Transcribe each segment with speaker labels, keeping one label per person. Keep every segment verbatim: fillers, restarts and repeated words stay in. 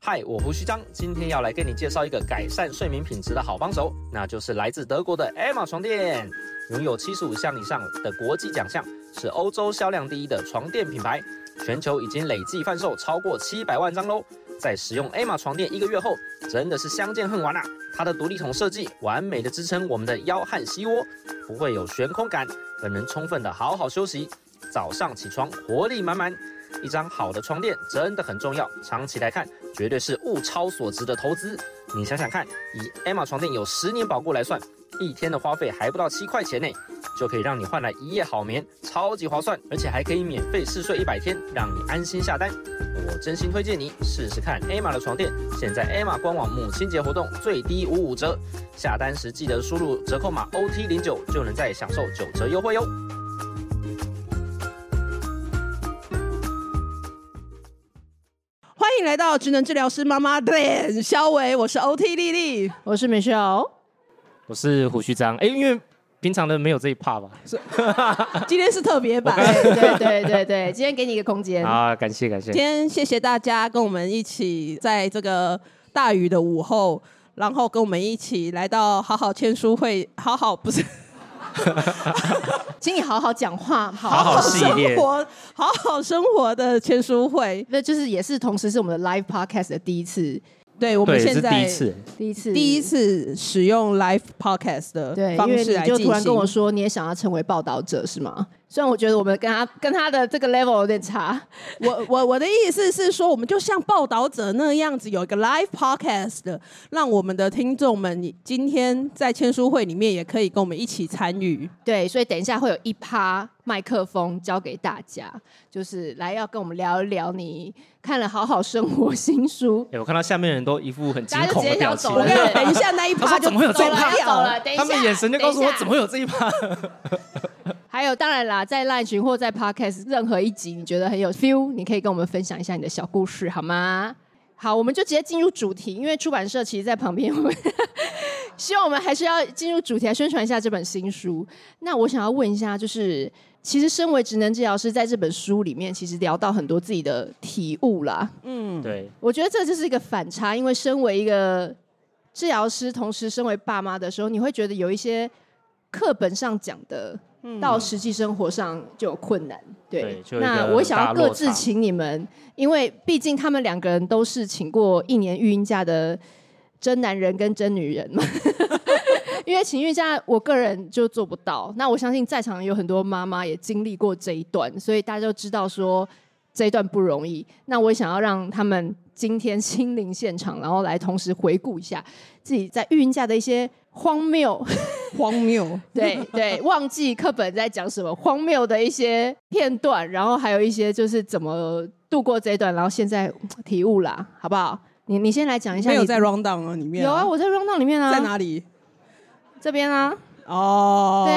Speaker 1: 嗨，我胡须章，今天要来跟你介绍一个改善睡眠品质的好帮手，那就是来自德国的 Emma 床垫。拥有七十五项以上的国际奖项，是欧洲销量第一的床垫品牌，全球已经累计贩售超过七百万张喽。在使用 Emma 床垫一个月后，真的是相见恨晚啊！它的独立筒设计完美的支撑我们的腰和膝窝，不会有悬空感，更能充分的好好休息。早上起床活力满满。一张好的床垫真的很重要，长期来看绝对是物超所值的投资。你想想看，以 Emma 床垫有十年保固来算，一天的花费还不到七块钱呢，就可以让你换来一夜好眠，超级划算，而且还可以免费试睡一百天，让你安心下单。我真心推荐你试试看 Emma 的床垫，现在 Emma 官网母亲节活动最低五五折，下单时记得输入折扣码 O T 零九 就能再享受九折优惠哟。
Speaker 2: 欢迎来到职能治疗师妈妈的肖维，我是 O T 丽丽，
Speaker 3: 我是 Michelle，
Speaker 1: 我是胡须章。哎，因为平常的没有这一 part 吧？
Speaker 2: 今天是特别版，
Speaker 3: 对对对对对，今天给你一个空间
Speaker 1: 啊，感谢感谢。
Speaker 2: 今天谢谢大家跟我们一起在这个大雨的午后，然后跟我们一起来到好好签书会，好好不是。
Speaker 3: 请你好好讲话，
Speaker 1: 好好系列，
Speaker 2: 好好生活的签书会，
Speaker 3: 那就是也是同时是我们的 live podcast 的第一次。
Speaker 2: 对，我们现在
Speaker 1: 第一次，
Speaker 3: 第一次，
Speaker 2: 第一次使用 live podcast 的方式来进行。
Speaker 3: 对，因为你就突然跟我说你也想要成为报道者是吗？虽然我觉得我们跟他跟他的这个 level 有点差。
Speaker 2: 我我我的意思是说，我们就像报道者那样子，有一个 live podcast 的，让我们的听众们今天在签书会里面也可以跟我们一起参与。
Speaker 3: 对，所以等一下会有一趴麦克风交给大家，就是来要跟我们聊一聊你看了《好好生活》新书。
Speaker 1: 欸、我看到下面人都一副很惊恐的表情。
Speaker 2: 我跟你等一下那一趴就
Speaker 1: 怎么会有这一趴？
Speaker 3: 走了，等一下，
Speaker 1: 他们眼神就告诉我怎么会有这一趴。
Speaker 3: 还有，当然啦，在 LINE 群或在 Podcast 任何一集，你觉得很有 feel， 你可以跟我们分享一下你的小故事，好吗？好，我们就直接进入主题，因为出版社其实在旁边，我们希望我们还是要进入主题来宣传一下这本新书。那我想要问一下，就是其实身为职能治疗师，在这本书里面，其实聊到很多自己的体悟啦。嗯，对，我觉得这就是一个反差，因为身为一个治疗师，同时身为爸妈的时候，你会觉得有一些课本上讲的。到实际生活上就有困难，对。对，那我想要各自请你们，因为毕竟他们两个人都是请过一年育婴假的真男人跟真女人嘛。因为请育婴假，我个人就做不到。那我相信在场有很多妈妈也经历过这一段，所以大家就知道说这一段不容易。那我也想要让他们今天亲临现场，然后来同时回顾一下自己在育婴假的一些荒谬。
Speaker 2: 荒谬，
Speaker 3: 对对，忘记课本在讲什么，荒谬的一些片段，然后还有一些就是怎么度过这一段，然后现在体悟啦，好不好？你你先来讲一下。
Speaker 2: 没有在 rundown 里面、啊？
Speaker 3: 有啊，我在 rundown 里面啊。
Speaker 2: 在哪里？
Speaker 3: 这边啊。
Speaker 2: 哦、oh, ，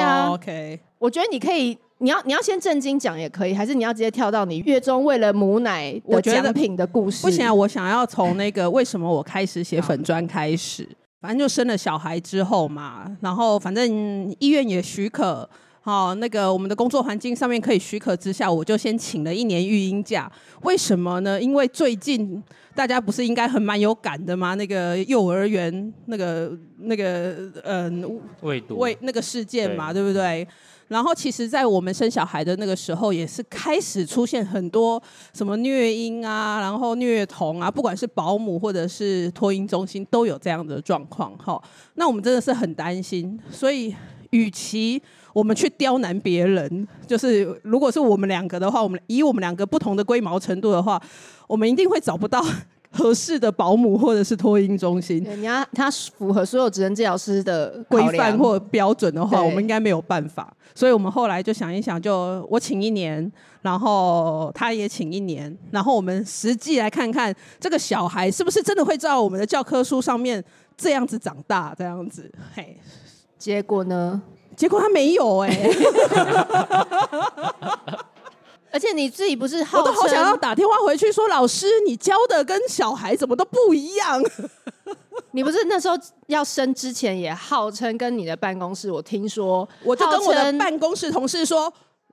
Speaker 3: 对啊
Speaker 2: ，OK。
Speaker 3: 我觉得你可以，你要你要先正经讲也可以，还是你要直接跳到你月中为了母奶的奖品的故事？
Speaker 2: 不行啊，我想要从那个为什么我开始写粉专开始。反正就生了小孩之后嘛，然后反正医院也许可，好、哦，那个我们的工作环境上面可以许可之下，我就先请了一年育婴假。为什么呢？因为最近大家不是应该很蛮有感的吗？那个幼儿园那个那个嗯
Speaker 1: 喂毒
Speaker 2: 喂那个事件嘛， 对, 对不对？然后其实在我们生小孩的那个时候也是开始出现很多什么虐婴啊，然后虐童啊，不管是保姆或者是托婴中心都有这样的状况。那我们真的是很担心，所以与其我们去刁难别人，就是如果是我们两个的话，我们以我们两个不同的龟毛程度的话，我们一定会找不到合适的保姆或者是托婴中心。
Speaker 3: 对，你要他符合所有职能治疗师的
Speaker 2: 规范或标准的话，我们应该没有办法。所以我们后来就想一想，就我请一年，然后他也请一年，然后我们实际来看看这个小孩是不是真的会照我们的教科书上面这样子长大，这样子。嘿，
Speaker 3: 结果呢？
Speaker 2: 结果他没有哎、欸。
Speaker 3: 而且你自己不是号称，
Speaker 2: 我都好想要打电话回去说，老师，你教的跟小孩怎么都不一样。
Speaker 3: 你不是那时候要生之前也号称跟你的办公室，我听说，
Speaker 2: 我就跟我的办公室同事说，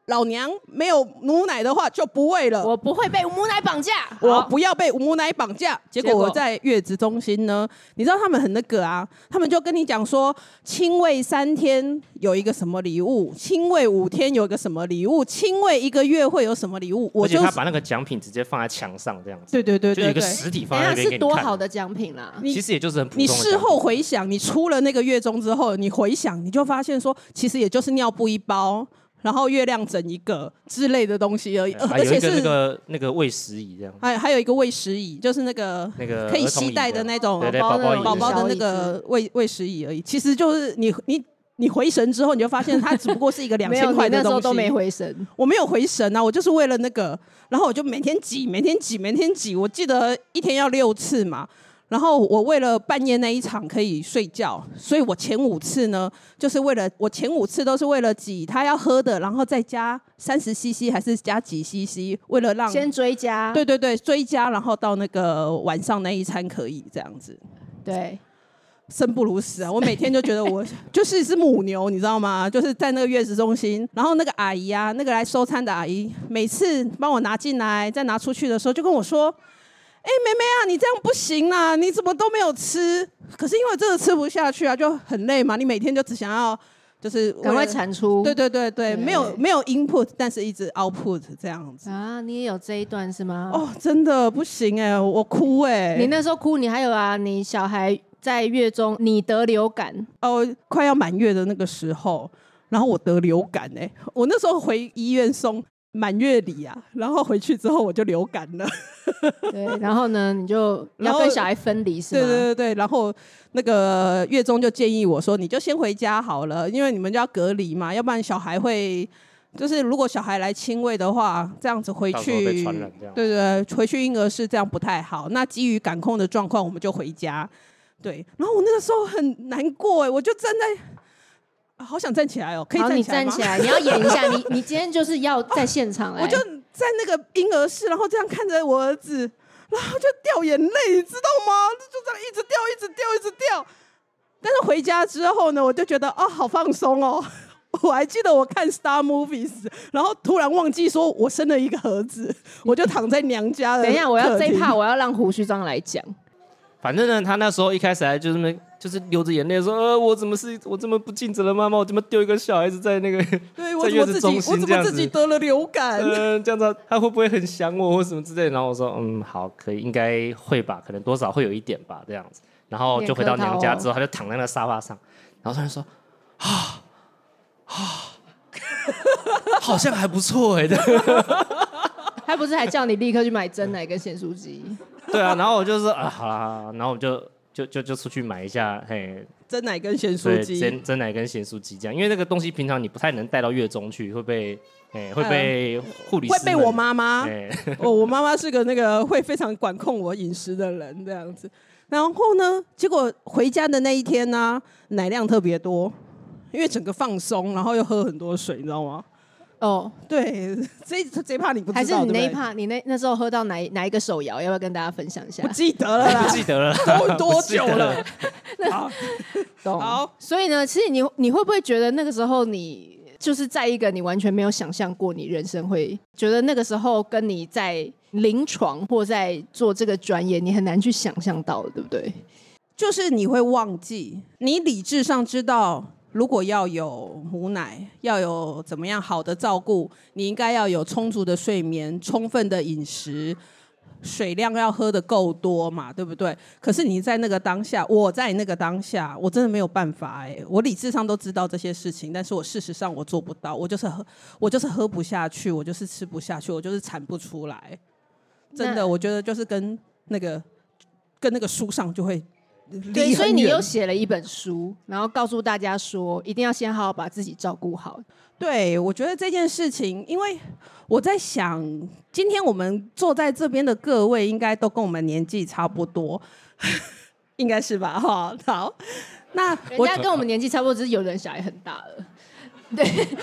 Speaker 2: 老娘没有母奶的话就不喂了，
Speaker 3: 我不会被母奶绑架，
Speaker 2: 我不要被母奶绑架。结果
Speaker 3: 结果
Speaker 2: 我在月子中心呢，你知道他们很那个啊，他们就跟你讲说，亲喂三天有一个什么礼物，亲喂五天有一个什么礼物，亲喂一个月会有什么礼物。我
Speaker 1: 而且他把那个奖品直接放在墙上这样子，
Speaker 2: 对对对对对，
Speaker 1: 就有一个实体放在那边给
Speaker 3: 是
Speaker 1: 你看。
Speaker 3: 多好的奖品啦！
Speaker 1: 其实也就是很普通的奖品。
Speaker 2: 你事后回想，你出了那个月中之后，你回想，你就发现说，其实也就是尿布一包。然后月亮枕一个之类的东西而已，
Speaker 1: 还有一个那个那个喂食椅这样，
Speaker 2: 还还有一个喂食椅，就是那个
Speaker 1: 那个
Speaker 2: 可以携带的那种
Speaker 1: 对对
Speaker 3: 宝
Speaker 1: 宝
Speaker 2: 宝宝的那个喂喂食椅而已。其实就是你你你回神之后，你就发现它只不过是一个两千块的东西。
Speaker 3: 那时候都没回神，
Speaker 2: 我没有回神啊，我就是为了那个，然后我就每天挤，每天挤，每天挤。我记得一天要六次嘛。然后我为了半夜那一场可以睡觉，所以我前五次呢，就是为了我前五次都是为了挤他要喝的，然后再加三十 C C 还是加几 C C， 为了让
Speaker 3: 先追加，
Speaker 2: 对对对，追加，然后到那个晚上那一餐可以这样子。
Speaker 3: 对，
Speaker 2: 生不如死啊！我每天就觉得我就是一只母牛，你知道吗？就是在那个月子中心，然后那个阿姨啊，那个来收餐的阿姨，每次帮我拿进来再拿出去的时候，就跟我说。哎、欸，妹妹啊，你这样不行啦！你怎么都没有吃？可是因为真的吃不下去啊，就很累嘛。你每天就只想要就是
Speaker 3: 赶快产出，
Speaker 2: 对对对对，没有没有 input， 但是一直 output 这样子
Speaker 3: 啊。你也有这一段是吗？
Speaker 2: 哦，真的不行哎、欸，我哭哎、欸。
Speaker 3: 你那时候哭，你还有啊，你小孩在月中你得流感
Speaker 2: 哦，快要满月的那个时候，然后我得流感哎、欸，我那时候回医院送。满月礼啊，然后回去之后我就流感了。
Speaker 3: 对，然后呢，你就要跟小孩分离是吗？
Speaker 2: 对对对对，然后那个月中就建议我说，你就先回家好了，因为你们就要隔离嘛，要不然小孩会，就是如果小孩来亲喂的话，这样子回去，
Speaker 1: 被传染这样。
Speaker 2: 对对，回去婴儿室这样不太好。那基于感控的状况，我们就回家。对，然后我那个时候很难过哎，我就站在。好想站起来哦！可以站起来吗？
Speaker 3: 好，你站起来，你要演一下。你你今天就是要在现场来、
Speaker 2: 啊，我就在那个婴儿室，然后这样看着我儿子，然后就掉眼泪，你知道吗？就这样一直掉，一直掉，一直掉。但是回家之后呢，我就觉得哦，好放松哦。我还记得我看 Star Movies， 然后突然忘记说我生了一个儿子，我就躺在娘家的。
Speaker 3: 等一下，我要这一趴，我要让胡须章来讲。
Speaker 1: 反正呢，他那时候一开始还就是那，就是流着眼泪说：“呃，我怎么是我这么不尽责的妈妈？我怎么丢一个小孩子在那个
Speaker 2: 对我
Speaker 1: 在月子中心这样子？
Speaker 2: 我怎么自己得了流感？
Speaker 1: 呃，这样子他会不会很想我或什么之类的？”然后我说：“嗯，好，可以，应该会吧，可能多少会有一点吧，这样子。”然后就回到娘家之后，他就躺在那个沙发上，然后突然说：“啊啊，好像还不错哎、欸。”
Speaker 3: 他不是还叫你立刻去买珍奶跟咸酥鸡？
Speaker 1: 对啊，然后我就说啊，好啦好啦，然后我就就就就出去买一下，嘿，
Speaker 2: 珍奶跟咸酥鸡，
Speaker 1: 珍珍奶跟咸酥鸡这样，因为那个东西平常你不太能带到月中去，会被哎会被护理师、
Speaker 2: 会被我妈妈，
Speaker 1: 哦，
Speaker 2: 我妈妈是个那个会非常管控我饮食的人，这样子。然后呢，结果回家的那一天呢、啊，奶量特别多，因为整个放松，然后又喝很多水，你知道吗？
Speaker 3: 哦，
Speaker 2: 对，这这一趴你不知道，
Speaker 3: 还是你那一趴，
Speaker 2: 对对
Speaker 3: 你那那时候喝到哪哪一个手摇，要不要跟大家分享一下？
Speaker 2: 不记得了啦，
Speaker 1: 不记得了，
Speaker 2: 都多久了？
Speaker 3: 好，懂。
Speaker 2: 好，
Speaker 3: 所以呢，其实你你会不会觉得那个时候你就是在一个你完全没有想象过你人生会，觉得那个时候跟你在临床或在做这个专业，你很难去想象到的，对不对？
Speaker 2: 就是你会忘记，你理智上知道。如果要有母奶，要有怎么样好的照顾，你应该要有充足的睡眠、充分的饮食，水量要喝得够多嘛，对不对？可是你在那个当下，我在那个当下，我真的没有办法哎、欸。我理智上都知道这些事情，但是我事实上我做不到，我就是喝，我就是喝不下去，我就是吃不下去，我就是产不出来。真的，我觉得就是跟那个跟那个书上就会。
Speaker 3: 对，所以你又写了一本书，然后告诉大家说，一定要先好好把自己照顾好。
Speaker 2: 对，我觉得这件事情，因为我在想，今天我们坐在这边的各位，应该都跟我们年纪差不多，应该是吧？哈，好，那
Speaker 3: 人家跟我们年纪差不多，只是有人小孩很大了。对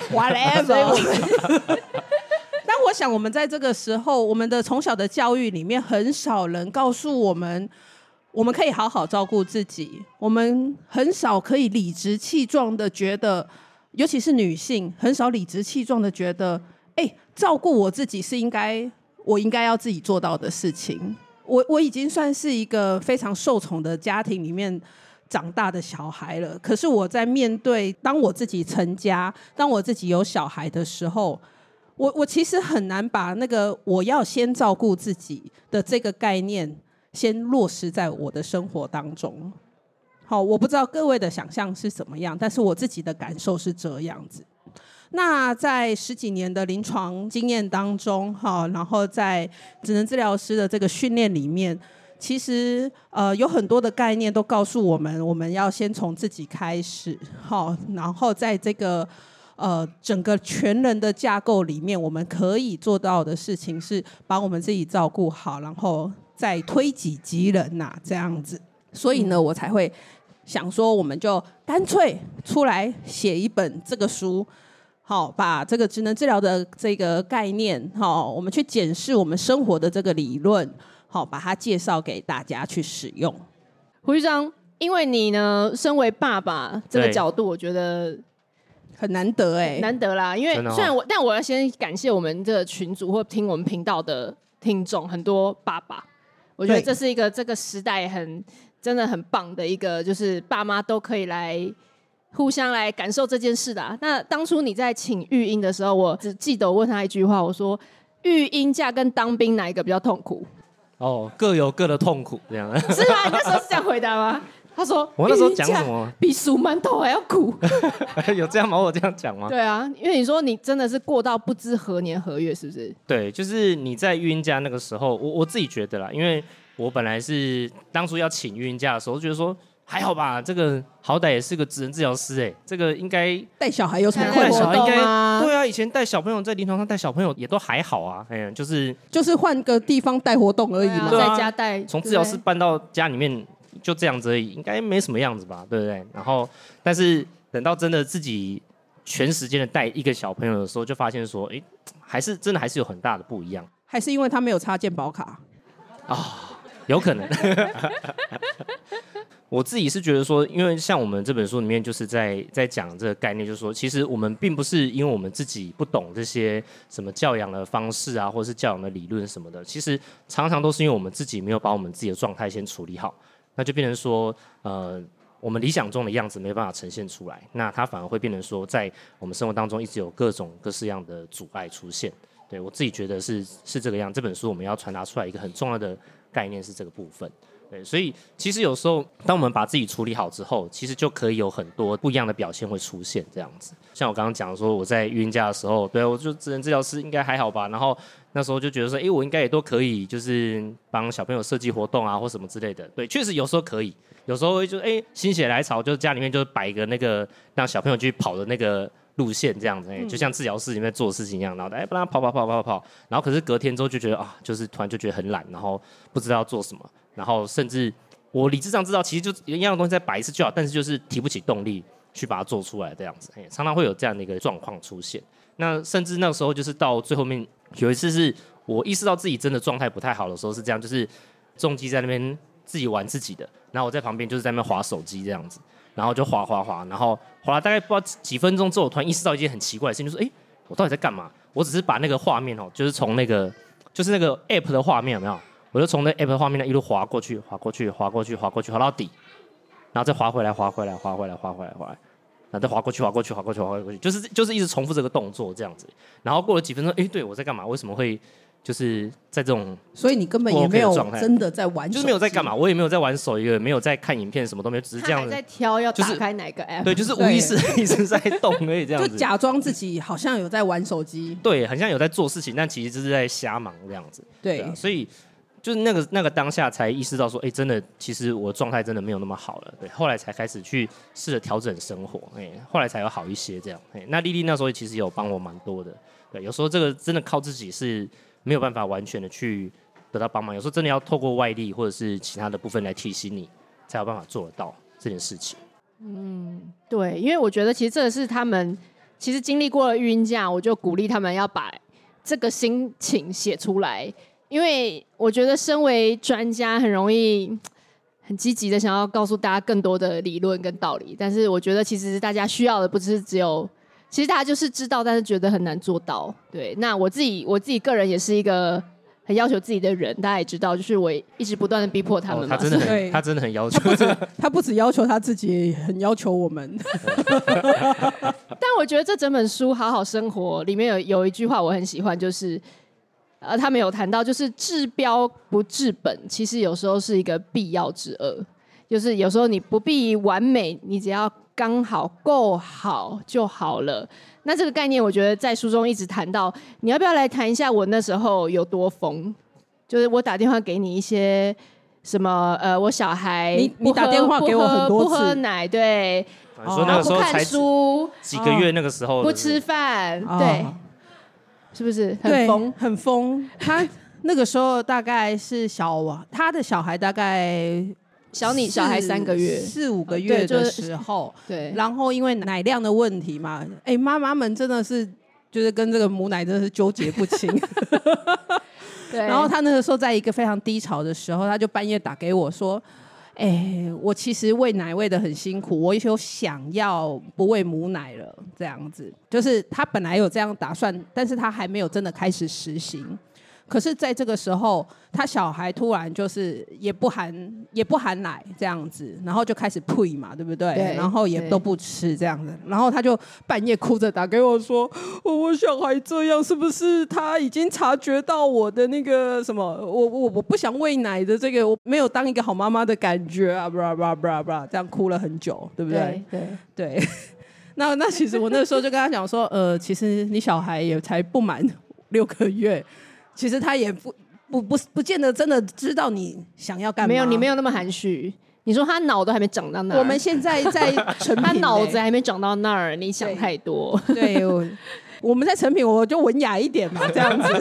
Speaker 2: ，whatever。但我想，我们在这个时候，我们的从小的教育里面，很少人告诉我们。我们可以好好照顾自己，我们很少可以理直气壮的觉得，尤其是女性，很少理直气壮的觉得哎、欸，照顾我自己是应该我应该要自己做到的事情。我我已经算是一个非常受宠的家庭里面长大的小孩了，可是我在面对当我自己成家，当我自己有小孩的时候，我我其实很难把那个我要先照顾自己的这个概念先落实在我的生活当中。好，我不知道各位的想象是怎么样，但是我自己的感受是这样子。那在十几年的临床经验当中，然后在职能治疗师的这个训练里面，其实呃有很多的概念都告诉我们，我们要先从自己开始，然后在这个呃整个全人的架构里面，我们可以做到的事情是把我们自己照顾好，然后再推己及人呐、啊，这样子。所以呢，我才会想说，我们就干脆出来写一本这个书。好，把这个职能治疗的这个概念，好，我们去检视我们生活的这个理论，好，把它介绍给大家去使用。
Speaker 3: 胡局长，因为你呢，身为爸爸这个角度，我觉得
Speaker 2: 很难得哎、欸，
Speaker 3: 难得啦。因为虽然我，但我要先感谢我们这个群组或听我们频道的听众，很多爸爸，我觉得这是一个这个时代很真的很棒的一个，就是爸妈都可以来。互相来感受这件事的、啊。那当初你在请育婴的时候，我只记得我问他一句话，我说：育婴假跟当兵哪一个比较痛苦？
Speaker 1: 哦，各有各的痛苦，这样
Speaker 3: 是吗？你那时候是这样回答吗？他说：
Speaker 1: 我那时候讲什么？
Speaker 3: 比数馒头还要苦。
Speaker 1: 有这样吗？我这样讲吗？
Speaker 3: 对啊，因为你说你真的是过到不知何年何月，是不是？
Speaker 1: 对，就是你在育婴假那个时候，我我自己觉得啦，因为我本来是当初要请育婴假的时候，觉得说。还好吧，这个好歹也是个职能治疗师哎，这个应该
Speaker 2: 带小孩有什么困
Speaker 1: 难？带小孩应该对啊，以前带小朋友在临床上带小朋友也都还好啊，哎，就是
Speaker 2: 就是换个地方带活动而已嘛，
Speaker 3: 对啊、在家带，
Speaker 1: 从治疗室搬到家里面就这样子而已，应该没什么样子吧，对不对？然后，但是等到真的自己全时间的带一个小朋友的时候，就发现说，哎，还是真的还是有很大的不一样，
Speaker 2: 还是因为他没有插健保卡
Speaker 1: 啊、哦，有可能。我自己是觉得说，因为像我们这本书里面就是在在讲这个概念，就是说，其实我们并不是因为我们自己不懂这些什么教养的方式啊，或者是教养的理论什么的，其实常常都是因为我们自己没有把我们自己的状态先处理好，那就变成说，呃，我们理想中的样子没办法呈现出来，那它反而会变成说，在我们生活当中一直有各种各式样的阻碍出现。对，我自己觉得是是这个样。这本书我们要传达出来一个很重要的概念是这个部分。对，所以其实有时候，当我们把自己处理好之后，其实就可以有很多不一样的表现会出现。这样子，像我刚刚讲说，我在育婴假的时候，对我就职能治疗师应该还好吧。然后那时候就觉得说，哎，我应该也都可以，就是帮小朋友设计活动啊，或什么之类的。对，确实有时候可以，有时候就哎心血来潮，就家里面就摆一个那个让小朋友去跑的那个路线，这样子，哎，就像治疗室里面做的事情一样，然后哎帮他跑跑跑跑跑，然后可是隔天之后就觉得啊，就是突然就觉得很懒，然后不知道要做什么。然后甚至我理智上知道，其实就一样的东西再摆一次就好，但是就是提不起动力去把它做出来这样子，常常会有这样的一个状况出现。那甚至那个时候就是到最后面有一次是我意识到自己真的状态不太好的时候是这样，就是重机在那边自己玩自己的，然后我在旁边就是在那边滑手机这样子，然后就滑滑滑，然后滑了大概不知道几分钟之后，我突然意识到一件很奇怪的事情，就是哎，我到底在干嘛？我只是把那个画面哦，就是从那个就是那个 app 的画面有没有？我就从那 app 画面呢一路滑过去，滑过去，滑过去，滑过去，滑到底，然后再滑回来，滑回来，滑回来，滑回来，滑回来，然后再滑过去，滑过去，滑过去，滑过去，就是就是一直重复这个动作这样子。然后过了几分钟，哎，对我在干嘛？为什么会就是在这种？
Speaker 2: 所以你根本也没有真的在玩手机，
Speaker 1: 就是没有在干嘛，我也没有在玩手机，也没有在看影片，什么都没有，只是这样子。
Speaker 3: 他还在挑要打开哪个 app，、
Speaker 1: 就是、对，就是无意识一直在动而已，这样子。
Speaker 2: 就假装自己好像有在玩手机，
Speaker 1: 对，很像有在做事情，但其实就是在瞎忙这样子。
Speaker 2: 对，
Speaker 1: 对啊、所以。就是那个那个当下才意识到说，哎、欸，真的，其实我的状态真的没有那么好了。对，后来才开始去试着调整生活，哎、欸，后来才有好一些这样。哎、欸，那莉莉那时候其实有帮我蛮多的。对，有时候这个真的靠自己是没有办法完全的去得到帮忙，有时候真的要透过外力或者是其他的部分来提醒你，才有办法做得到这件事情。
Speaker 3: 嗯，对，因为我觉得其实这个是他们其实经历过了育婴假，我就鼓励他们要把这个心情写出来。因为我觉得身为专家很容易很积极的想要告诉大家更多的理论跟道理，但是我觉得其实大家需要的不是只有其实大家就是知道，但是觉得很难做到。对，那我自己我自己个人也是一个很要求自己的人，大家也知道，就是我一直不断的逼迫他们嘛。
Speaker 1: 哦、他真的很，他真的很要求。
Speaker 2: 他不止他不止要求他自己，也很要求我们。
Speaker 3: 但我觉得这整本书《好好生活》里面有有一句话我很喜欢，就是呃，他们有谈到，就是治标不治本，其实有时候是一个必要之恶。就是有时候你不必完美，你只要刚好够好就好了。那这个概念我觉得在书中一直谈到，你要不要来谈一下我那时候有多疯？就是我打电话给你一些什么呃，我小孩
Speaker 2: 你你打电话给我很多次，
Speaker 3: 不喝奶，对，
Speaker 1: 你说那个时候才
Speaker 3: 书
Speaker 1: 几个月，那个时候
Speaker 3: 不吃饭，
Speaker 2: 哦、
Speaker 3: 对，是不是很疯？
Speaker 2: 很疯。他那个时候大概是小，他的小孩大概。
Speaker 3: 小你小孩三个月
Speaker 2: 四五个月的时候，
Speaker 3: 对，
Speaker 2: 然后因为奶量的问题嘛，哎，妈妈们真的是就是跟这个母奶真的是纠结不清。
Speaker 3: 对，
Speaker 2: 然后他那个时候在一个非常低潮的时候，他就半夜打给我说：“哎，我其实喂奶喂得很辛苦，我有想要不喂母奶了。”这样子，就是他本来有这样打算，但是他还没有真的开始实行。可是在这个时候，他小孩突然就是也不含也不含奶这样子，然后就开始呸嘛，对不对？
Speaker 3: 对，
Speaker 2: 然后也都不吃这样子，然后他就半夜哭着打给我说：“哦、我小孩这样，是不是他已经察觉到我的那个什么，我我我不想喂奶的这个，我没有当一个好妈妈的感觉啊，blah blah blah blah，这样哭了很久，对不对？
Speaker 3: 对
Speaker 2: 对。对那那其实我那时候就跟他讲说，呃，其实你小孩也才不满六个月。”其实他也不不不不见得真的知道你想要干嘛。
Speaker 3: 没有，你没有那么含蓄。你说他脑都还没长到那儿，
Speaker 2: 我们现在在成品、欸，
Speaker 3: 他脑子还没长到那儿，你想太多。
Speaker 2: 对，对我, 我们在成品，我就文雅一点嘛，这样子。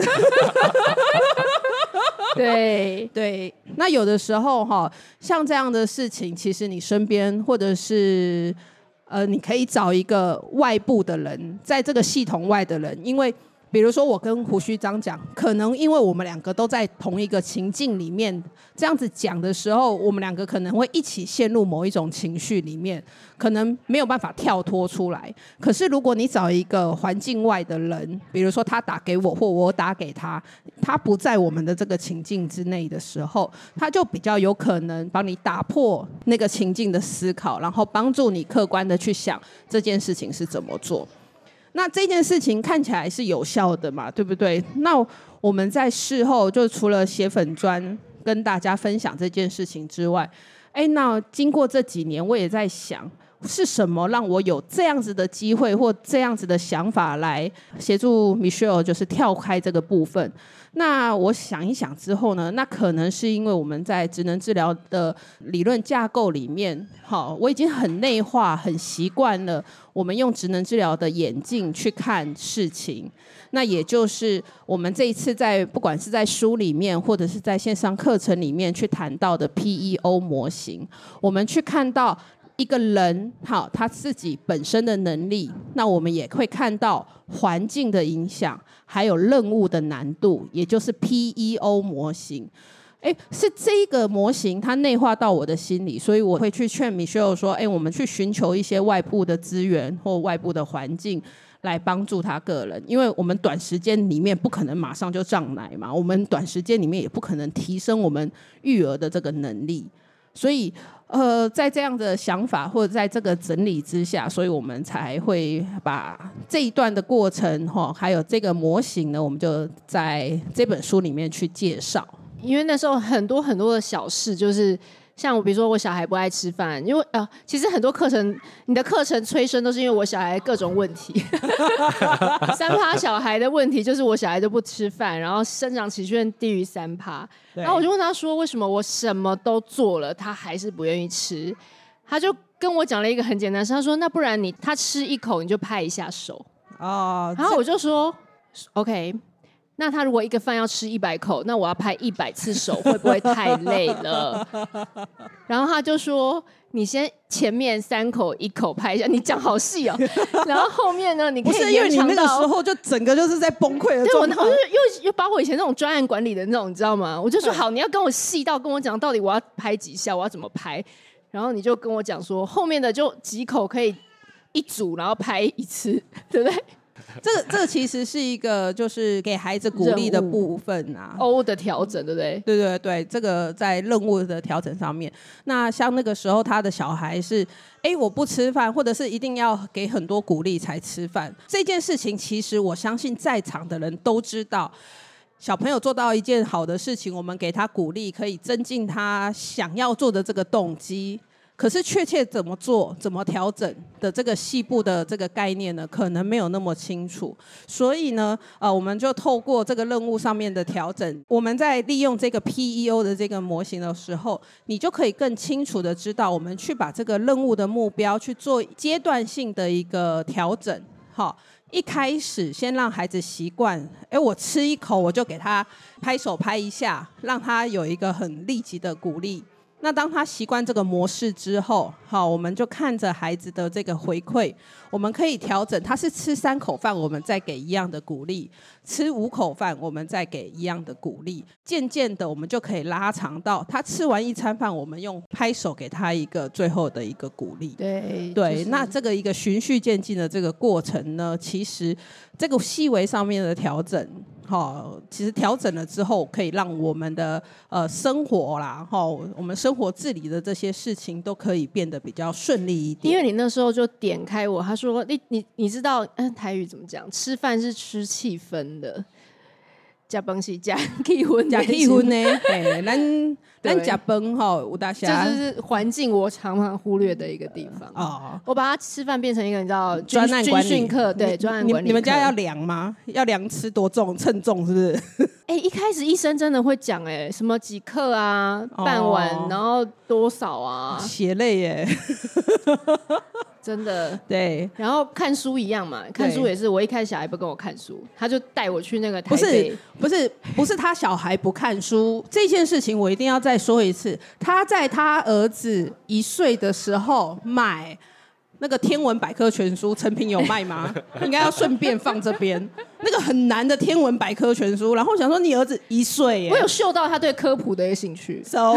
Speaker 3: 对
Speaker 2: 对，那有的时候哈，像这样的事情，其实你身边或者是呃，你可以找一个外部的人，在这个系统外的人，因为。比如说我跟胡须章讲，可能因为我们两个都在同一个情境里面，这样子讲的时候，我们两个可能会一起陷入某一种情绪里面，可能没有办法跳脱出来。可是如果你找一个环境外的人，比如说他打给我或我打给他，他不在我们的这个情境之内的时候，他就比较有可能帮你打破那个情境的思考，然后帮助你客观的去想这件事情是怎么做。那这件事情看起来是有效的嘛，对不对？那我们在事后就除了写粉专跟大家分享这件事情之外，哎，那经过这几年，我也在想，是什么让我有这样子的机会或这样子的想法来协助 Michelle， 就是跳开这个部分。那我想一想之后呢，那可能是因为我们在职能治疗的理论架构里面，好，我已经很内化、很习惯了我们用职能治疗的眼镜去看事情。那也就是我们这一次在不管是在书里面或者是在线上课程里面去谈到的 P E O 模型，我们去看到一个人好他自己本身的能力，那我们也会看到环境的影响，还有任务的难度，也就是 P E O 模型。哎，是这个模型它内化到我的心里，所以我会去劝 Michelle 说，哎，我们去寻求一些外部的资源或外部的环境来帮助他个人，因为我们短时间里面不可能马上就胀奶嘛，我们短时间里面也不可能提升我们育儿的这个能力，所以呃，在这样的想法或者在这个整理之下，所以我们才会把这一段的过程哈，还有这个模型呢，我们就在这本书里面去介绍。
Speaker 3: 因为那时候很多很多的小事，就是像我比如说我小孩不爱吃饭，因为呃，其实很多课程你的课程催生都是因为我小孩各种问题。三趴小孩的问题就是我小孩都不吃饭，然后生长期限低于三趴，然后我就问他说为什么我什么都做了他还是不愿意吃，他就跟我讲了一个很简单的事，他说那不然你他吃一口你就拍一下手哦，然后我就说 OK，那他如果一个饭要吃一百口，那我要拍一百次手，会不会太累了？然后他就说：“你先前面三口一口拍一下，你讲好细哦。然后后面呢，你可以延长到……不是因为
Speaker 2: 你那个时候就整个就是在崩溃的状态。
Speaker 3: 对，我我就又又把我以前那种专案管理的那种，你知道吗？我就说好，你要跟我细到跟我讲到底我要拍几下，我要怎么拍。然后你就跟我讲说，后面的就几口可以一组然后拍一次，对不对？
Speaker 2: 这个这个其实是一个就是给孩子鼓励的部分啊
Speaker 3: ，O 的调整，对不对？
Speaker 2: 对对对，这个在任务的调整上面，那像那个时候他的小孩是，哎，我不吃饭，或者是一定要给很多鼓励才吃饭，这件事情其实我相信在场的人都知道。小朋友做到一件好的事情，我们给他鼓励，可以增进他想要做的这个动机。可是确切怎么做、怎么调整的这个细部的这个概念呢，可能没有那么清楚。所以呢，呃，我们就透过这个任务上面的调整，我们在利用这个 P E O 的这个模型的时候，你就可以更清楚的知道，我们去把这个任务的目标去做阶段性的一个调整。好，一开始先让孩子习惯，哎，我吃一口我就给他拍手拍一下，让他有一个很立即的鼓励。那当他习惯这个模式之后，好，我们就看着孩子的这个回馈，我们可以调整，他是吃三口饭，我们再给一样的鼓励；吃五口饭，我们再给一样的鼓励。渐渐的，我们就可以拉长到他吃完一餐饭，我们用拍手给他一个最后的一个鼓励。
Speaker 3: 对
Speaker 2: 对，
Speaker 3: 就是、
Speaker 2: 那这个一个循序渐进的这个过程呢，其实这个细微上面的调整。哦、其实调整了之后，可以让我们的呃生活啦，哦、我们生活自理的这些事情都可以变得比较顺利一点。
Speaker 3: 因为你那时候就点开我，他说你你你知道，嗯，台语怎么讲？吃饭是吃气氛的，吃饭是吃气氛，
Speaker 2: 吃气氛呢？嘿，咱咱吃饭哈，有大虾，
Speaker 3: 这就是环境我常常忽略的一个地方哦。我把它吃饭变成一个你知道
Speaker 2: 专案管理
Speaker 3: 军训课，对，专案管理。
Speaker 2: 你们家要量吗？要量吃多重，称重是不是？
Speaker 3: 哎、欸，一开始医生真的会讲，哎，什么几克啊，半碗，哦、然后多少啊？
Speaker 2: 血泪耶！
Speaker 3: 真的
Speaker 2: 对，
Speaker 3: 然后看书一样嘛，看书也是，我一开始小孩不跟我看书，他就带我去那个台北，
Speaker 2: 不是不是不是他小孩不看书这件事情，我一定要再说一次，他在他儿子一岁的时候买那个天文百科全书，成品有卖吗？应该要顺便放这边，那个很难的天文百科全书，然后想说你儿子一岁耶，
Speaker 3: 我有嗅到他对科普的一个兴趣
Speaker 2: ，so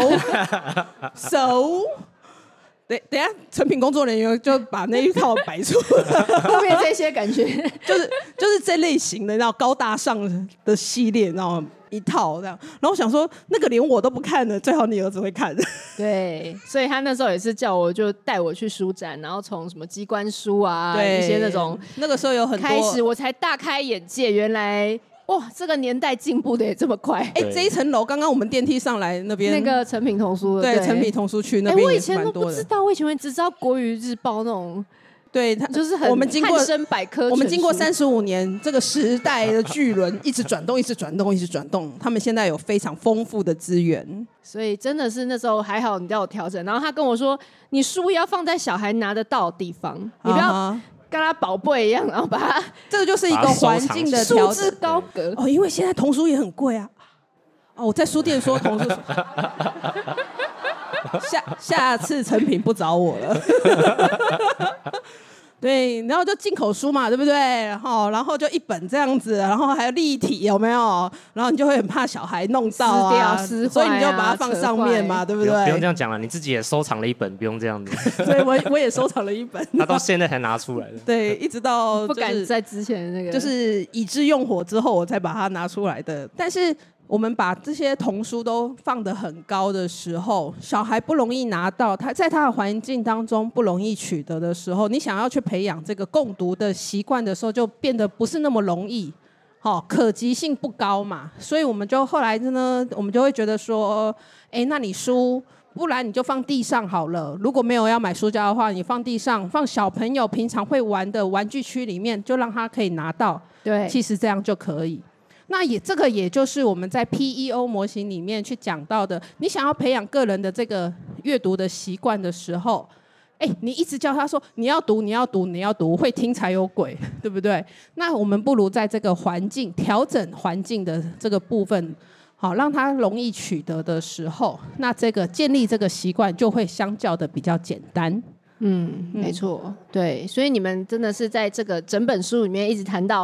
Speaker 2: so。等等一下，成品工作人员就把那一套摆出来，
Speaker 3: 后面这些感觉
Speaker 2: 就是就是这类型的，然后高大上的系列，然后一套这样。然后我想说，那个连我都不看的，最好你儿子会看。
Speaker 3: 对，所以他那时候也是叫我就带我去书展，然后从什么机关书啊，一些那种，
Speaker 2: 那个时候有很多
Speaker 3: 开始，我才大开眼界，原来。哇，这个年代进步的也这么快！
Speaker 2: 哎，这一层楼刚刚我们电梯上来那边，
Speaker 3: 那个成品童书，
Speaker 2: 对，成品童书区那边也是蛮多的。
Speaker 3: 我以前都不知道，我以前只知道国语日报那种，
Speaker 2: 对，
Speaker 3: 就是很
Speaker 2: 我们经过
Speaker 3: 汉生百科，
Speaker 2: 我们经过三十五年这个时代的巨轮一直转动，一直转动，一直转动，他们现在有非常丰富的资源，
Speaker 3: 所以真的是那时候还好，你叫我调整。然后他跟我说，你书要放在小孩拿得到的地方，你不要。Uh-huh.跟他宝贝一样，然后把它，
Speaker 2: 这个就是一个环境的调整，
Speaker 3: 束之高阁
Speaker 2: 哦。因为现在童书也很贵啊。哦，我在书店说童书，下下次成品不找我了。对，然后就进口书嘛，对不对？然后，然后就一本这样子，然后还有立体，有没有？然后你就会很怕小孩弄到啊，
Speaker 3: 撕掉撕坏啊，
Speaker 2: 所以你就把它放上面嘛，对不对？
Speaker 1: 不用这样讲了，你自己也收藏了一本，不用这样子。
Speaker 2: 所以我我也收藏了一本，
Speaker 1: 他到现在才拿出来的。
Speaker 2: 对，一直到、就是、
Speaker 3: 不敢在之前那个，
Speaker 2: 就是已知用火之后，我才把它拿出来的。但是。我们把这些童书都放得很高的时候，小孩不容易拿到，他在他的环境当中不容易取得的时候，你想要去培养这个共读的习惯的时候，就变得不是那么容易，哦，可及性不高嘛。所以我们就后来呢，我们就会觉得说，哎，那你书不然你就放地上好了。如果没有要买书架的话，你放地上，放小朋友平常会玩的玩具区里面，就让他可以拿到。
Speaker 3: 对，
Speaker 2: 其实这样就可以。那也这个也就是我们在 P E O 模型里面去讲到的，你想要培养个人的这个阅读的习惯的时候，哎，你一直叫他说你要读你要读你要读，会听才有鬼，对不对？那我们不如在这个环境调整环境的这个部分，好让他容易取得的时候，那这个建立这个习惯就会相较的比较简单。
Speaker 3: 嗯，没错，对，所以你们真的是在这个整本书里面一直谈到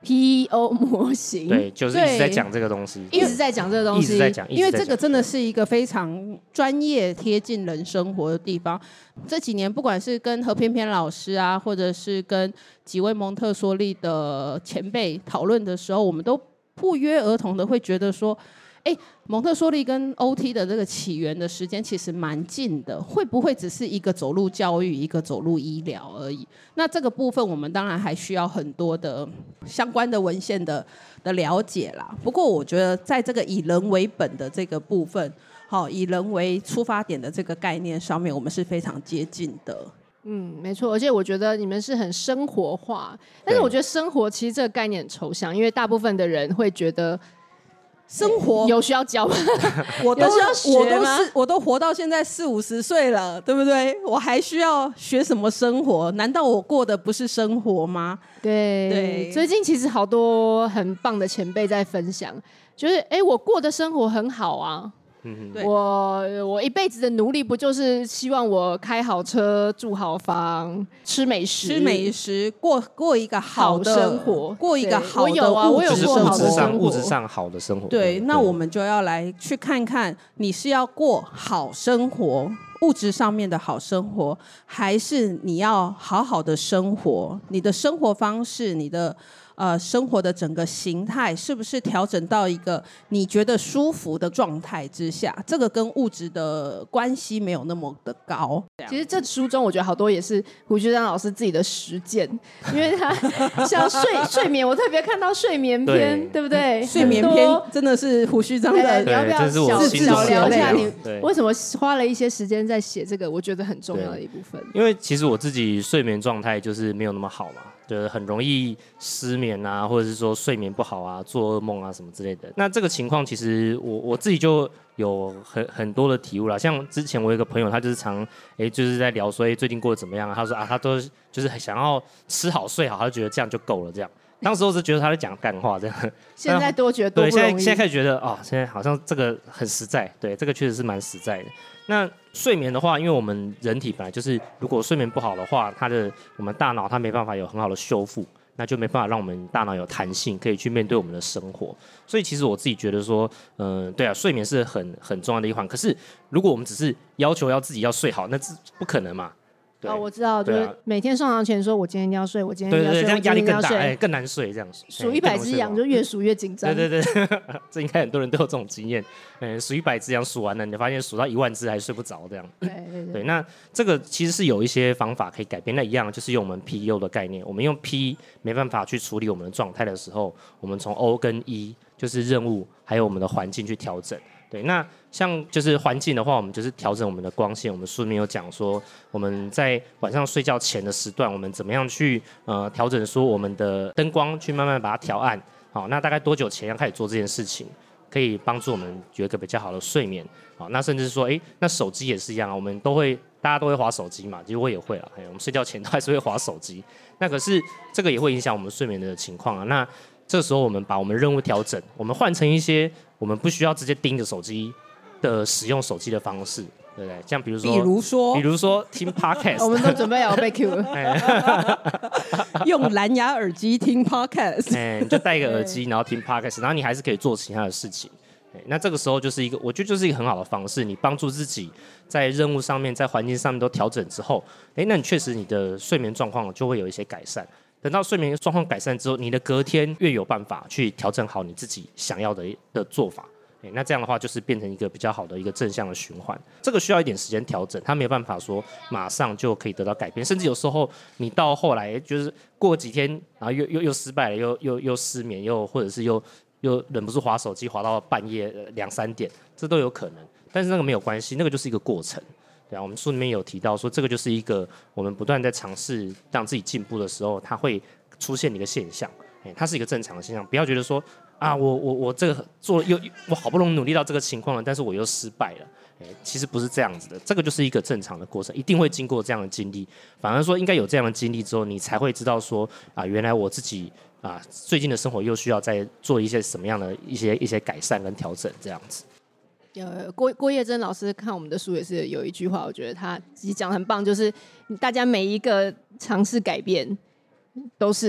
Speaker 3: P O 模型，
Speaker 1: 对，就是一直在讲这个东西，
Speaker 3: 一直在讲这个东西，
Speaker 1: 一直在讲，
Speaker 2: 因为这个真的是一个非常专业、贴近人生活的地方。这几年，不管是跟何翩翩老师啊，或者是跟几位蒙特梭利的前辈讨论的时候，我们都不约而同的会觉得说，哎，蒙特梭利跟 O T 的这个起源的时间其实蛮近的，会不会只是一个走路教育，一个走路医疗而已？那这个部分我们当然还需要很多的相关的文献的的了解啦。不过我觉得在这个以人为本的这个部分，好，以人为出发点的这个概念上面，我们是非常接近的。
Speaker 3: 嗯，没错，而且我觉得你们是很生活化，但是我觉得生活其实这个概念很抽象，因为大部分的人会觉得
Speaker 2: 生活
Speaker 3: 有需要教吗？
Speaker 2: 我都
Speaker 3: 有需要学
Speaker 2: 我都
Speaker 3: 吗
Speaker 2: 是我都活到现在四五十岁了，对不对？我还需要学什么生活？难道我过的不是生活吗？
Speaker 3: 对
Speaker 2: 对
Speaker 3: 最近其实好多很棒的前辈在分享，就是哎，我过的生活很好啊。
Speaker 1: 嗯
Speaker 2: 对
Speaker 3: 我我一辈子的努力不就是希望我开好车、住好房、吃美食、
Speaker 2: 吃美食，过过一个好的
Speaker 3: 好生活
Speaker 2: 过一个
Speaker 3: 对
Speaker 2: 好的
Speaker 3: 我有啊
Speaker 2: 物
Speaker 3: 我有
Speaker 2: 质
Speaker 3: 过好的
Speaker 2: 生活
Speaker 1: 物质上
Speaker 3: 生活
Speaker 1: 物质上好的生活。
Speaker 2: 对，那我们就要来去看看，你是要过好生活，物质上面的好生活，还是你要好好的生活？你的生活方式，你的呃生活的整个形态，是不是调整到一个你觉得舒服的状态之下？这个跟物质的关系没有那么的高。
Speaker 3: 其实这书中我觉得好多也是胡须章老师自己的实践，因为他像睡睡眠，我特别看到睡眠篇，
Speaker 1: 对
Speaker 3: 对不对？
Speaker 2: 睡眠篇真的是胡须章的
Speaker 3: 对你要不要
Speaker 1: 这是我
Speaker 3: 小
Speaker 1: 心中
Speaker 3: 小聊一下你
Speaker 1: 对
Speaker 3: 为什么花了一些时间在写这个？我觉得很重要的一部分。
Speaker 1: 因为其实我自己睡眠状态就是没有那么好嘛，就是很容易失眠啊，或者是说睡眠不好啊，做噩梦啊什么之类的。那这个情况其实我我自己就有很很多的体悟啦。像之前我有一个朋友，他就是常哎就是在聊说，哎最近过得怎么样啊？他说啊，他都就是很想要吃好睡好，他就觉得这样就够了这样。当时我是觉得他在讲干话这样，
Speaker 3: 现在多觉得多
Speaker 1: 对，
Speaker 3: 不容易。
Speaker 1: 现在现在开始觉得哦，现在好像这个很实在，对，这个确实是蛮实在的。那睡眠的话，因为我们人体本来就是，如果睡眠不好的话，它的我们大脑它没办法有很好的修复，那就没办法让我们大脑有弹性，可以去面对我们的生活。所以其实我自己觉得说，嗯、呃，对啊，睡眠是很很重要的一环。可是如果我们只是要求要自己要睡好，那是不可能嘛。对
Speaker 3: 哦，我知道，就
Speaker 1: 对啊
Speaker 3: 是每天上床前说，我今天一定要睡，我今天
Speaker 1: 对对对，
Speaker 3: 一定要睡，
Speaker 1: 这样压力更大，哎，
Speaker 3: 我今天一定要睡
Speaker 1: 更难睡这样。
Speaker 3: 数一百只羊，就越数越紧张。
Speaker 1: 对对对，这应该很多人都有这种经验。嗯，数一百只羊数完了，你发现数到一万只还睡不着这样。
Speaker 3: 对对
Speaker 1: 对，那这个其实是有一些方法可以改变。那一样就是用我们 P U 的概念，我们用 P 没办法去处理我们的状态的时候，我们从 O 跟 E 就是任务还有我们的环境去调整。对，那像就是环境的话，我们就是调整我们的光线。我们书里面有讲说，我们在晚上睡觉前的时段，我们怎么样去呃调整说我们的灯光，去慢慢把它调暗。好，那大概多久前要开始做这件事情，可以帮助我们有一个比较好的睡眠。好，那甚至说，哎，那手机也是一样啊，我们都会大家都会滑手机嘛，其实我也会啦。我们睡觉前都还是会滑手机。那可是这个也会影响我们睡眠的情况啊。那这时候我们把我们任务调整，我们换成一些我们不需要直接盯着手机的使用手机的方式，对不对？像比如说，
Speaker 2: 比如说，
Speaker 1: 比如说听 podcast，
Speaker 3: 我们都准备要被 Q 了。
Speaker 2: 用蓝牙耳机听 podcast，
Speaker 1: 哎，你就戴一个耳机，然后听 podcast， 然后你还是可以做其他的事情。那这个时候就是一个，我觉得就是一个很好的方式，你帮助自己在任务上面、在环境上面都调整之后，哎，那你确实你的睡眠状况就会有一些改善。等到睡眠状况改善之后，你的隔天越有办法去调整好你自己想要的的做法，那这样的话就是变成一个比较好的一个正向的循环。这个需要一点时间调整，它没有办法说马上就可以得到改变，甚至有时候你到后来就是过几天，然后又又又失败了，又又又失眠，又或者是又又忍不住滑手机，滑到半夜两三点，这都有可能。但是那个没有关系，那个就是一个过程。对啊，我们书里面有提到说，这个就是一个我们不断在尝试让自己进步的时候，它会出现的一个现象。欸、它是一个正常的现象，不要觉得说啊，我我我这个做又我好不容易努力到这个情况了，但是我又失败了。欸、其实不是这样子的，这个就是一个正常的过程，一定会经过这样的经历。反而说，应该有这样的经历之后，你才会知道说啊，原来我自己啊，最近的生活又需要再做一些什么样的一些一些改善跟调整，这样子。
Speaker 3: 有郭郭叶珍老师看我们的书也是有一句话，我觉得他其实讲得很棒，就是大家每一个尝试改变都是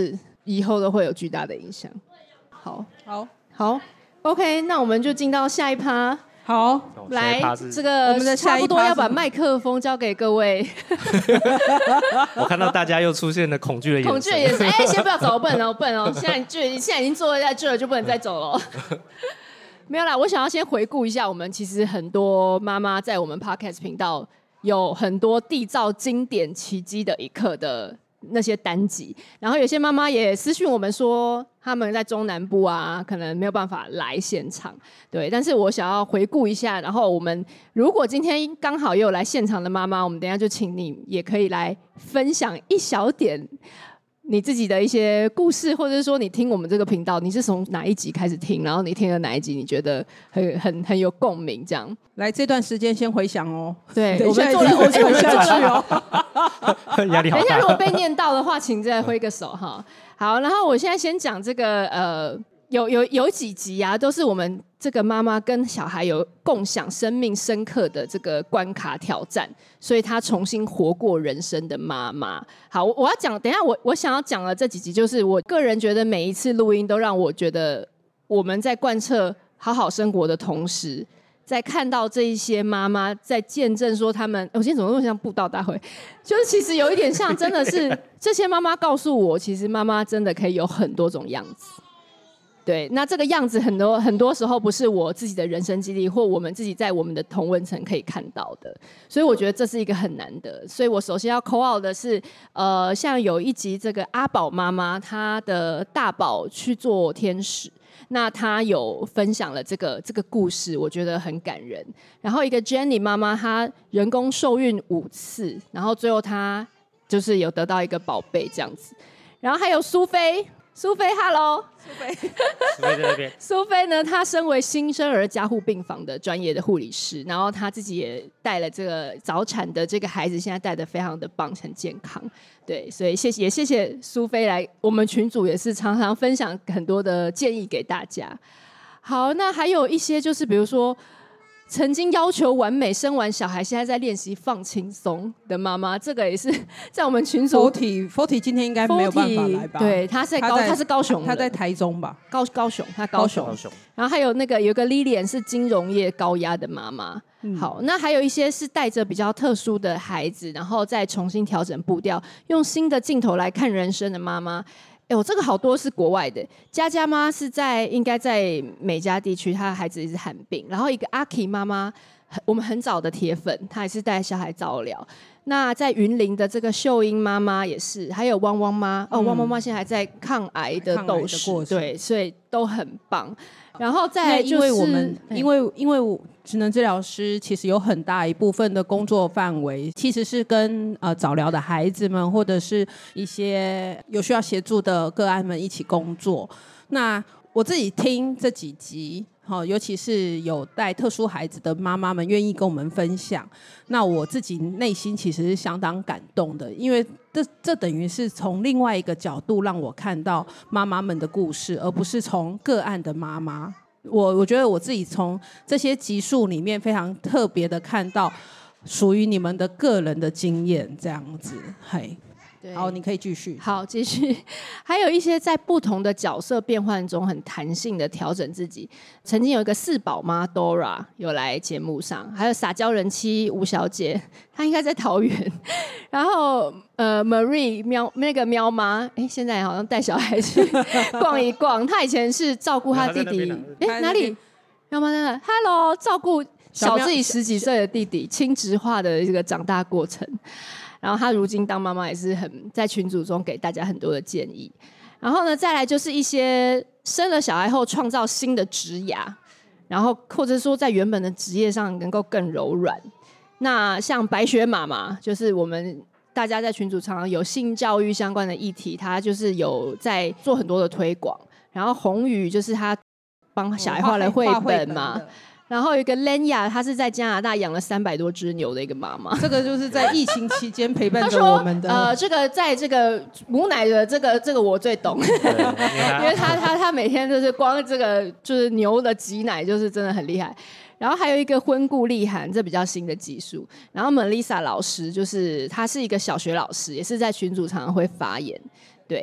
Speaker 3: 以后都会有巨大的影响。好，
Speaker 2: 好，
Speaker 3: 好 ，OK， 那我们就进到下一趴。
Speaker 2: 好，
Speaker 3: 来，这个
Speaker 2: 我们的
Speaker 3: 差不多要把麦克风交给各位。
Speaker 1: 我看到大家又出现了恐惧的眼神，
Speaker 3: 恐惧的眼神。哎，先不要走，不能哦，不能哦。现在就现在已经坐在这了，就不能再走了。没有啦，我想要先回顾一下，我们其实很多妈妈在我们 Podcast 频道有很多缔造经典奇迹的一刻的那些单集，然后有些妈妈也私讯我们说，他们在中南部啊，可能没有办法来现场，对。但是我想要回顾一下，然后我们如果今天刚好也有来现场的妈妈，我们等一下就请你也可以来分享一小点你自己的一些故事，或者是说你听我们这个频道，你是从哪一集开始听，然后你听了哪一集，你觉得很很很有共鸣，这样。
Speaker 2: 来这段时间先回想哦。
Speaker 3: 对，
Speaker 2: 我们
Speaker 3: 做了，我们做了
Speaker 2: 哦。
Speaker 1: 压力好大。
Speaker 3: 等一下，如果被念到的话，请再挥个手哈。好，然后我现在先讲这个呃。有有有几集啊，都是我们这个妈妈跟小孩有共享生命深刻的这个关卡挑战，所以她重新活过人生的妈妈。好，我我要讲，等一下我我想要讲的这几集，就是我个人觉得每一次录音都让我觉得我们在贯彻好好生活的同时，在看到这一些妈妈在见证说他们，我今天怎么那么像布道大会？就是其实有一点像，真的是这些妈妈告诉我，其实妈妈真的可以有很多种样子。对，那这个样子很多很多时候不是我自己的人生经历，或我们自己在我们的同温层可以看到的，所以我觉得这是一个很难的。所以我首先要 call out 的是，呃，像有一集这个阿宝妈妈，她的大宝去做天使，那她有分享了这个这个故事，我觉得很感人。然后一个 Jenny 妈妈，她人工受孕五次，然后最后她就是有得到一个宝贝这样子。然后还有苏菲。苏菲 ，Hello，
Speaker 2: 苏菲，
Speaker 1: 苏菲在那边。
Speaker 3: 苏菲呢，她身为新生儿加护病房的专业的护理师，然后她自己也带了这个早产的这个孩子，现在带得非常的棒，很健康。对，所以谢谢，也谢谢苏菲来我们群组，也是常常分享很多的建议给大家。好，那还有一些就是比如说。曾经要求完美，生完小孩现在在练习放轻松的妈妈，这个也是在我们群组。
Speaker 2: Forty Forty 今天应该没有办法来吧？
Speaker 3: 对，他在高，他是高雄，
Speaker 2: 他在台中吧？
Speaker 3: 高高雄，他高雄。高雄。然后还有那个有个 Lilian 是金融业高压的妈妈。嗯、好，那还有一些是带着比较特殊的孩子，然后再重新调整步调，用新的镜头来看人生的妈妈。哎，我这个好多是国外的，佳佳妈是在应该在美加地区，她的孩子也是罕病，然后一个阿 K 妈妈，我们很早的铁粉，她也是带小孩早疗。那在云林的这个秀英妈妈也是，还有汪汪妈，哦，汪汪妈现在还在抗癌的斗士，对，所以都很棒。然后再来就是，
Speaker 2: 因为我们因为因为职能治疗师其实有很大一部分的工作范围，其实是跟呃早疗的孩子们或者是一些有需要协助的个案们一起工作。那我自己听这几集。好，尤其是有带特殊孩子的妈妈们愿意跟我们分享，那我自己内心其实是相当感动的，因为这这等于是从另外一个角度让我看到妈妈们的故事，而不是从个案的妈妈。我我觉得我自己从这些集数里面非常特别的看到属于你们的个人的经验，这样子，嘿。好，你可以继续。
Speaker 3: 好，继续。还有一些在不同的角色变换中很弹性的调整自己。曾经有一个四宝妈 Dora 有来节目上，还有撒娇人妻吴小姐，她应该在桃园。然后呃 Marie 喵那个喵妈，哎，现在好像带小孩去逛一逛。她以前是照顾她弟弟，哎哪里？喵妈在那 ，Hello， 照顾小自己十几岁的弟弟，亲职化的这个长大过程。然后她如今当妈妈也是很在群组中给大家很多的建议。然后呢，再来就是一些生了小孩后创造新的职涯，然后或者说在原本的职业上能够更柔软。那像白雪妈妈，就是我们大家在群组常常有性教育相关的议题，她就是有在做很多的推广。然后宏宇就是她帮小孩画了绘本嘛。然后有一个 Lenya， 她是在加拿大养了三百多只牛的一个妈妈。
Speaker 2: 这个就是在疫情期间陪伴着我们的。
Speaker 3: 呃，这个在这个母奶的这个这个我最懂，因为她她她每天就是光这个就是牛的挤奶就是真的很厉害。然后还有一个婚顾立涵，这比较新的技术。然后 Melissa 老师就是她是一个小学老师，也是在群组常常会发言，对。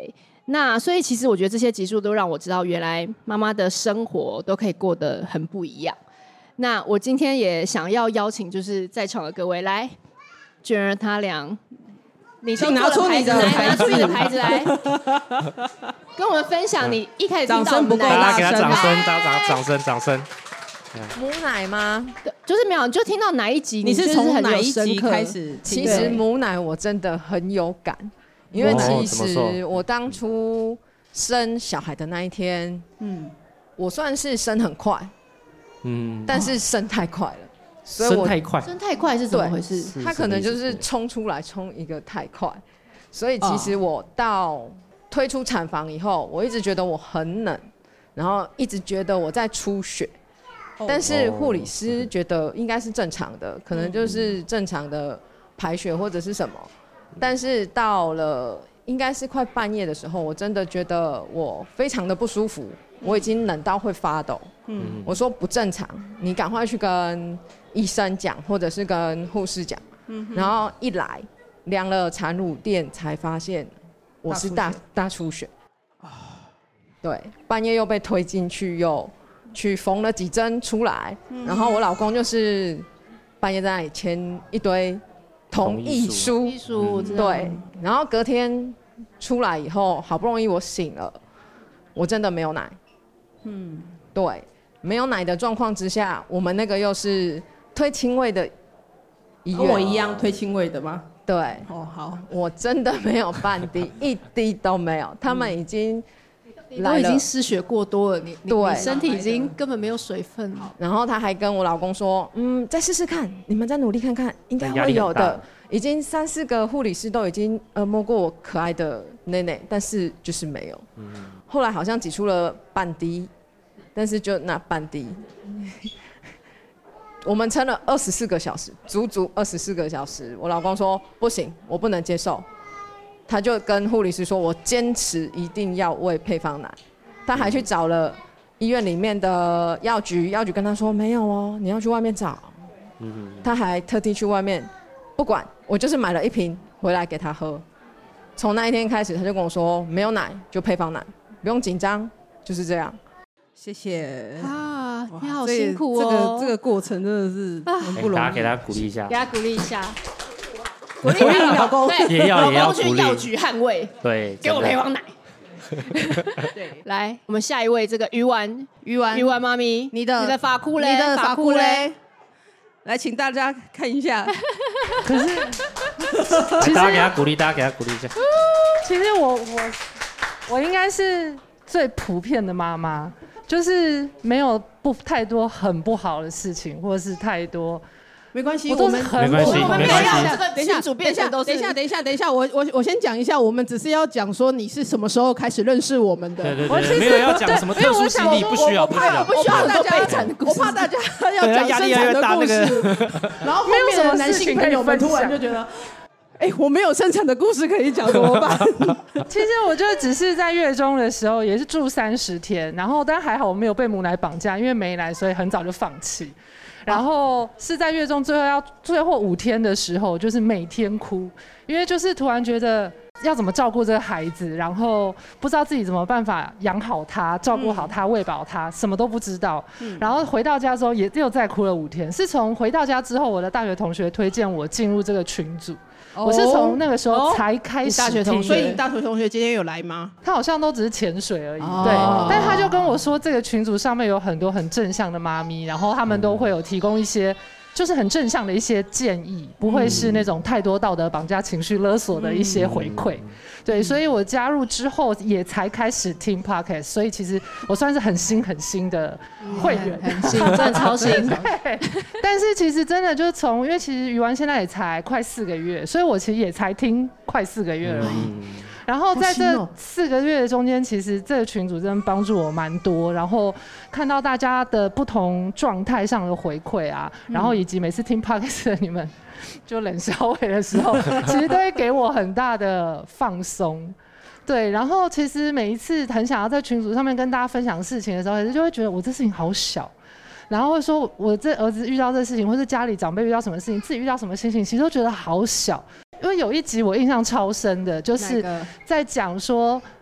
Speaker 3: 那所以其实我觉得这些集数都让我知道，原来妈妈的生活都可以过得很不一样。那我今天也想要邀请就是在场的各位来，娟儿她俩，你都
Speaker 2: 拿出你的
Speaker 3: 来，
Speaker 2: 牌子
Speaker 3: 拿出你的牌子来，跟我们分享你一开始听到我们
Speaker 2: 掌声不够
Speaker 1: 大家给他
Speaker 2: 大声
Speaker 1: 掌声，掌掌掌声，掌声。
Speaker 4: 母奶吗？
Speaker 3: 就是没有，你就听到哪一集，
Speaker 2: 你是从哪一集
Speaker 3: 刻
Speaker 2: 开始？
Speaker 4: 其实母奶我真的很有感，因为其实我当初生小孩的那一天，嗯，我算是生很快，嗯，但是生太快了，
Speaker 1: 所以我生太快，
Speaker 3: 生太快是怎么回事？
Speaker 4: 他可能就是冲出来冲一个太快，所以其实我到推出产房以后，我一直觉得我很冷，然后一直觉得我在出血。但是护理师觉得应该是正常的，可能就是正常的排血或者是什么。但是到了应该是快半夜的时候，我真的觉得我非常的不舒服，我已经冷到会发抖。嗯，我说不正常，你赶快去跟医生讲，或者是跟护士讲。嗯，然后一来量了产乳垫，才发现我是大大出血。对，半夜又被推进去又。去缝了几针出来，嗯、然后我老公就是半夜在那里签一堆同意书，
Speaker 3: 同意书、嗯、
Speaker 4: 对，然后隔天出来以后，好不容易我醒了，我真的没有奶，嗯，对，没有奶的状况之下，我们那个又是推亲喂的医院，
Speaker 2: 跟我一样推亲喂的吗？
Speaker 4: 对，
Speaker 2: 哦好，
Speaker 4: 我真的没有半滴，一滴都没有，他们已经。
Speaker 3: 你都已经失血过多了，你
Speaker 4: 对
Speaker 3: 你身体已经根本没有水分了。
Speaker 4: 然后他还跟我老公说：“嗯，再试试看，你们再努力看看，应该会有的。”已经三四个护理师都已经呃摸过我可爱的内内，但是就是没有。嗯、后来好像挤出了半滴，但是就那半滴，我们撑了二十四个小时，足足二十四个小时。我老公说不行，我不能接受。他就跟护理师说：“我坚持一定要喂配方奶。”他还去找了医院里面的药局，药局跟他说：“没有哦，你要去外面找。”他还特地去外面，不管我就是买了一瓶回来给他喝。从那一天开始，他就跟我说：“没有奶就配方奶，不用紧张，就是这样。”
Speaker 2: 谢谢
Speaker 3: 啊，你好辛苦哦！
Speaker 2: 这个这个过程真的是很不容易，
Speaker 1: 大家给他鼓励一下，
Speaker 3: 给他鼓励一下。
Speaker 2: 鼓励你老公，
Speaker 1: 也要也要
Speaker 3: 鼓励。去药局捍卫，
Speaker 1: 对，
Speaker 3: 给我配方奶。对，来，我们下一位，这个鱼丸，
Speaker 2: 鱼丸，
Speaker 3: 鱼丸妈咪，
Speaker 2: 你的
Speaker 3: 你的发箍嘞，
Speaker 2: 你的发箍嘞，来，请大家看一下。
Speaker 5: 可是，
Speaker 1: 其实大家给他鼓励，大家给他鼓励一下。
Speaker 5: 其实我我我应该是最普遍的妈妈，就是没有不太多很不好的事情，或者是太多。
Speaker 2: 没关系，
Speaker 5: 我都是很
Speaker 1: 没关系，
Speaker 3: 我们
Speaker 1: 没关系。
Speaker 2: 等一下，等一下，等一下，等一下，等一下，我我我先讲一下，我们只是要讲说你是什么时候开始认识我们的。
Speaker 1: 对对对，没有要讲什么特殊经历，不需要，不需要，
Speaker 2: 不需要大家
Speaker 3: 悲惨的故事，
Speaker 2: 我怕大家要讲生产的故事，然后后面的男性朋友们突然就觉得。哎、欸，我没有生产的故事可以讲，怎么办？
Speaker 5: 其实我就只是在月中的时候，也是住三十天，然后但还好我没有被母奶绑架，因为没奶，所以很早就放弃。然后是在月中最后要最后五天的时候，就是每天哭，因为就是突然觉得要怎么照顾这个孩子，然后不知道自己怎么办法养好他、照顾好他、喂饱他，什么都不知道。嗯、然后回到家之后也又再哭了五天。是从回到家之后，我的大学同学推荐我进入这个群组。Oh, 我是从那个时候才开始、
Speaker 2: 哦、大学同学，所以你大学同学今天有来吗？
Speaker 5: 他好像都只是潜水而已，
Speaker 2: oh.
Speaker 5: 对。但他就跟我说，这个群组上面有很多很正向的妈咪，然后他们都会有提供一些就是很正向的一些建议，不会是那种太多道德绑架、情绪勒索的一些回馈。嗯、对，所以我加入之后也才开始听 podcast， 所以其实我算是很新很新的会员，
Speaker 3: 嗯、很新，真的超新。
Speaker 5: 对，但是其实真的就是从，因为其实鱼丸现在也才快四个月，所以我其实也才听快四个月而已。嗯、然后在这四个月的中间，其实这个群组真的帮助我蛮多，然后看到大家的不同状态上的回馈啊，然后以及每次听 podcast 的你们就冷笑话的时候，其实都会给我很大的放松。对，然后其实每一次很想要在群组上面跟大家分享事情的时候，就会觉得我这事情好小。然后会说，我这儿子遇到这事情，或是家里长辈遇到什么事情，自己遇到什么事情，其实都觉得好小。因为有一集我印象超深的，就是在讲说，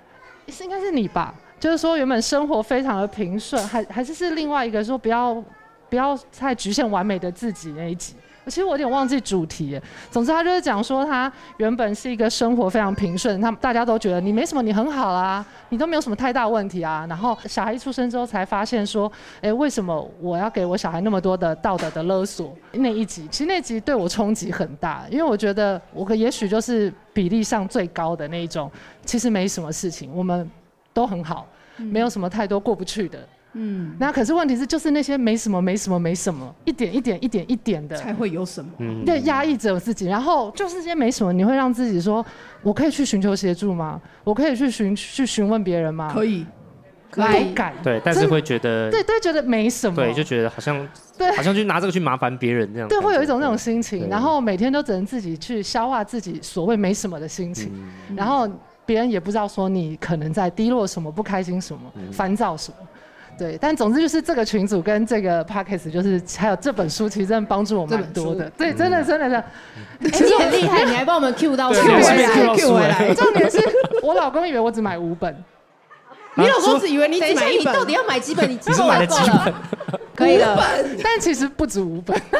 Speaker 5: 是应该是你吧？就是说原本生活非常的平顺，还还是是另外一个说不要不要太局限完美的自己那一集。其实我有点忘记主题耶。总之他就是讲说他原本是一个生活非常平顺，他大家都觉得你没什么，你很好啊，你都没有什么太大问题啊。然后小孩一出生之后才发现说，哎，为什么我要给我小孩那么多的道德的勒索？那一集其实那集对我冲击很大，因为我觉得我也许就是比例上最高的那一种，其实没什么事情，我们都很好，没有什么太多过不去的。嗯，那可是问题是，就是那些没什么、没什么、没什么，一点一点、一点一点的，
Speaker 2: 才会有什么？
Speaker 5: 嗯，对，压抑着我自己，然后就是这些没什么，你会让自己说，我可以去寻求协助吗？我可以去询去询问别人吗？
Speaker 2: 可以，
Speaker 5: 可以，不敢。
Speaker 1: 对，但是会觉得，
Speaker 5: 对对，觉得没什么，
Speaker 1: 对，就觉得好像，对，好像去拿这个去麻烦别人这样。
Speaker 5: 对，会有一种那种心情，然后每天都只能自己去消化自己所谓没什么的心情，嗯、然后别人也不知道说你可能在低落什么、不开心什么、嗯、烦躁什么。对，但总之就是这个群组跟这个 podcast 就是还有这本书，其实真的帮助我蛮多的。对，真的真的真的。
Speaker 3: 哎，你很厉害，你还帮我们 Q 到
Speaker 5: Q 回来 ，Q 回来。重点是我老公以为我只买五本，
Speaker 2: 你老公只以为你只买一本，
Speaker 3: 你到底要买几本？你
Speaker 1: 只买了几本？
Speaker 3: 可以了，
Speaker 5: 但其实不止五本。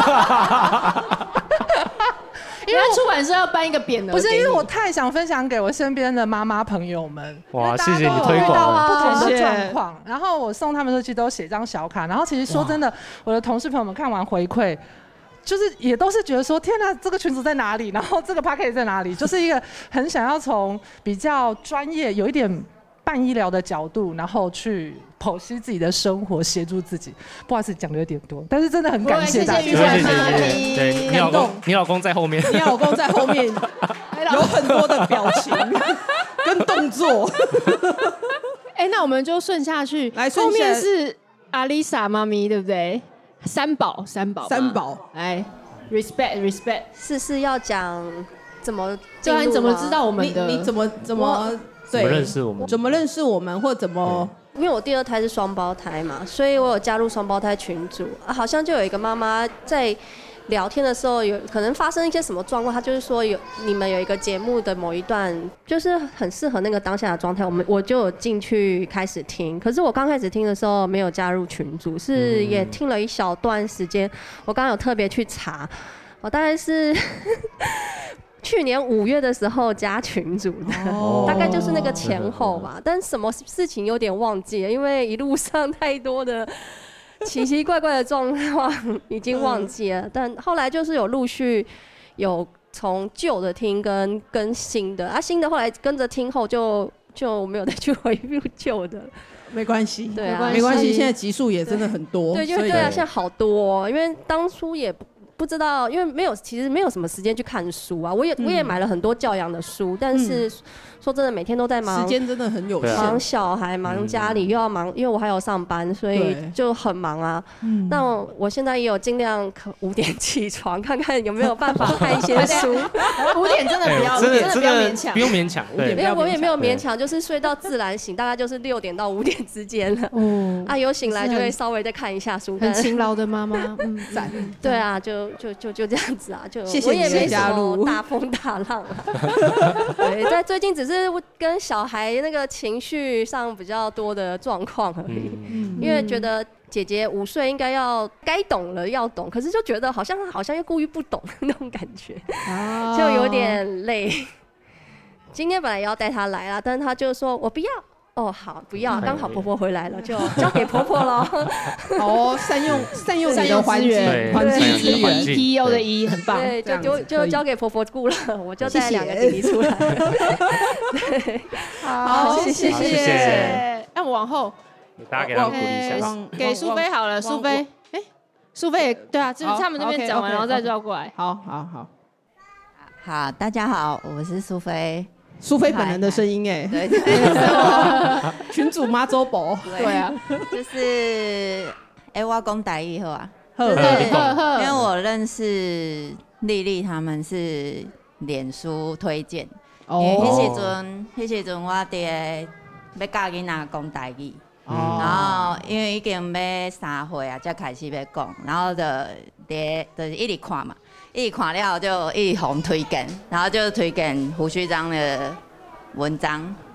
Speaker 3: 因为出版社要颁一个匾额，
Speaker 5: 不是因为我太想分享给我身边的妈妈朋友们，
Speaker 1: 哇，谢谢你推广，
Speaker 5: 遇到不同的状况，然后我送他们的时候都写张小卡，然后其实说真的，我的同事朋友们看完回馈，就是也都是觉得说，天哪，这个群组在哪里？然后这个 podcast 在哪里？就是一个很想要从比较专业，有一点半医疗的角度，然后去剖析自己的生活，协助自己。不好意思，讲的有点多，但是真的很感谢大家。
Speaker 3: 谢谢玉环妈咪，
Speaker 1: 对，你老公，你老公在后面，
Speaker 2: 你老公在后面有很多的表情跟动作。
Speaker 3: 哎，那我们就顺下去，
Speaker 2: 来，
Speaker 3: 后面是阿丽莎妈咪，对不对？三宝，三宝，
Speaker 2: 三宝，
Speaker 3: 来 ，respect respect，
Speaker 6: 是是要讲怎么，
Speaker 3: 对啊，你怎么知道我们的？
Speaker 2: 你你怎么怎么
Speaker 1: 怎么认识我们？
Speaker 2: 怎么认识我们，或怎么？
Speaker 6: 因为我第二胎是双胞胎嘛，所以我有加入双胞胎群组啊，好像就有一个妈妈在聊天的时候，有可能发生一些什么状况，她就是说有你们有一个节目的某一段，就是很适合那个当下的状态，我们我就有进去开始听。可是我刚开始听的时候没有加入群组，是也听了一小段时间。我刚刚有特别去查，我大概是去年五月的时候加群组的， oh. 大概就是那个前后吧。但什么事情有点忘记了，因为一路上太多的奇奇怪怪的状况已经忘记了。但后来就是有陆续有从旧的听跟跟新的，啊新的后来跟着听后就就没有再去回复旧的。
Speaker 2: 没关系，
Speaker 6: 对啊，
Speaker 2: 没关系。现在集数也真的很多，
Speaker 6: 对，就对啊，现在好多、哦，因为当初也不。不知道，因为没有，其实没有什么时间去看书啊。我也、嗯、我也买了很多教养的书，但是、嗯、说真的，每天都在忙，
Speaker 2: 时间真的很有限，
Speaker 6: 忙小孩，忙家里，嗯、又要忙，因为我还有上班，所以就很忙啊。嗯、那我现在也有尽量五点起床，看看有没有办法看一些书。
Speaker 3: 五点真的不要，真的不要勉强，
Speaker 1: 不用勉强。对，
Speaker 6: 因为我也没有勉强，就是睡到自然醒，大概就是六点到五点之间了。嗯，啊，有醒来就会稍微再看一下书。
Speaker 3: 很勤劳的妈妈，嗯，
Speaker 6: 赞。对啊，就就就就这样子啊，就
Speaker 2: 谢谢你的加入，
Speaker 6: 我也没什么大风大浪啊。对，在最近只是跟小孩那个情绪上比较多的状况而已，嗯、因为觉得姐姐五岁应该要该懂了要懂，可是就觉得好像好像又故意不懂那种感觉，哦、就有点累。今天本来也要带她来啦，但是她就说我不要。哦，好，不要，刚好婆婆回来了，就交给婆婆了。
Speaker 2: 哦，善用善用你的环境环境资源
Speaker 3: ，T O 的 E 很棒，
Speaker 6: 对，就就就交给婆婆顾了，我就带两个弟弟出来。对，
Speaker 3: 好，谢谢
Speaker 1: 谢谢。
Speaker 3: 那我往后，
Speaker 1: 大家给他鼓励一下，
Speaker 3: 给苏菲好了，苏菲，哎，苏菲，对啊，就是他们那边讲完，然后再绕过来。
Speaker 2: 好好好，
Speaker 7: 好，大家好，我是苏菲。
Speaker 2: 苏菲本人的声音哎，
Speaker 7: 对对，
Speaker 2: 群主妈周宝，
Speaker 3: 对啊，
Speaker 7: 就是哎，我讲台语好啊，
Speaker 3: 呵呵呵，
Speaker 7: 因为我认识丽丽他们是脸书推荐，因为迄时阵，迄时阵我伫要教囡仔讲台语，然后因为已经要三岁啊，才开始要讲，然后就伫就是一直看嘛。一看了就一直红推荐，然后就推荐胡须章的文章，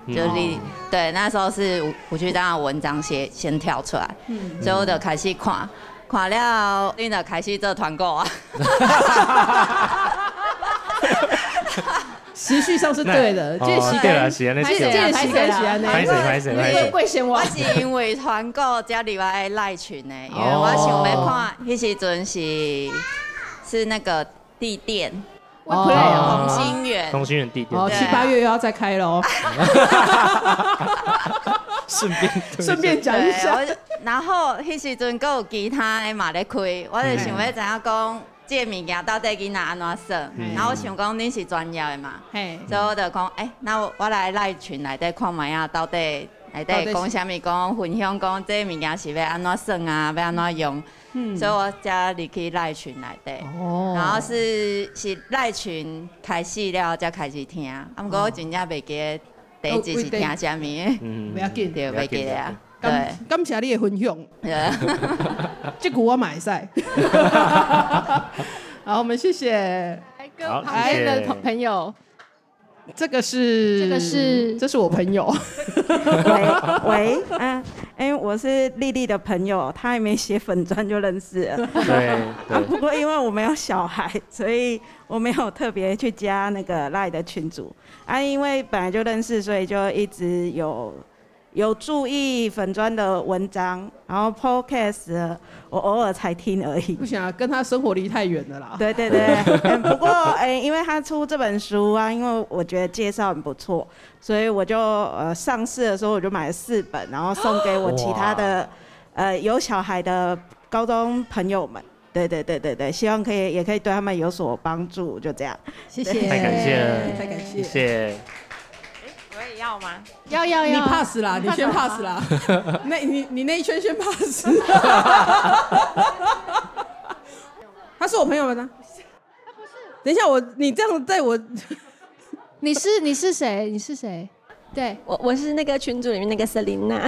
Speaker 7: 就是你对那时候是胡胡须章的文章先先跳出来，嗯，所以我就开始看，看了你就开始做团购啊。
Speaker 2: 时序上是对的，这时
Speaker 1: 对了，是安尼，
Speaker 2: 这这时跟是安尼，
Speaker 1: 拍谁拍谁拍谁，
Speaker 3: 贵先我
Speaker 7: 我是因为团购才入来赖群的，因为我想要看，迄时阵是是那个地垫。
Speaker 2: 哦，
Speaker 7: 同心圆，
Speaker 1: 同心圆地垫，
Speaker 2: 哦，七八月又要再开了哦。
Speaker 1: 顺便
Speaker 2: 顺便讲一下，
Speaker 7: 然后迄时阵还有其他的嘛咧开，我就想要知影讲这物件到底囡仔安怎算，然后我想讲恁是专业的嘛，所以我就讲，诶，那我来赖群内底看卖啊，到底内底讲啥物，讲分享讲这物件是要安怎算啊，要安怎用。嗯、所以我才入去赖群内底，哦、然后是是赖群开始了才开始听，啊，不过我真正袂记得第一集是听啥物，
Speaker 2: 嗯，不要紧，
Speaker 7: 对，袂记得啊。
Speaker 2: 对，感谢你的分享，这句我买赛。好，我们谢谢
Speaker 3: 旁边的朋友。
Speaker 2: 这个是，
Speaker 3: 这个是，
Speaker 2: 这是我朋友。
Speaker 8: 喂喂，嗯，哎，我是丽丽的朋友，她还没写粉专就认识了。
Speaker 1: 对
Speaker 8: 啊，不过因为我没有小孩，所以我没有特别去加那个 LINE 的群组啊。因为本来就认识，所以就一直有有注意粉专的文章，然后 Podcast 我偶尔才听而已。
Speaker 2: 不行啊，跟他生活离太远了啦。
Speaker 8: 对对对，嗯、不过哎、欸，因为他出这本书啊，因为我觉得介绍很不错，所以我就呃上市的时候我就买了四本，然后送给我其他的呃有小孩的高中朋友们。对对对对对，希望可以也可以对他们有所帮助，就这样。
Speaker 2: 谢谢，
Speaker 1: 太感谢了，
Speaker 2: 太感谢，
Speaker 1: 谢谢。
Speaker 8: 我也要吗？
Speaker 3: 要要要，
Speaker 2: 你 pass 啦，你先 pass 啦。那你你那一圈先 pass。他是我朋友吗？他不是。等一下我，你这样带我，
Speaker 3: 你是你是谁？你是谁？对，
Speaker 6: 我我是那个群组里面那个 Selina。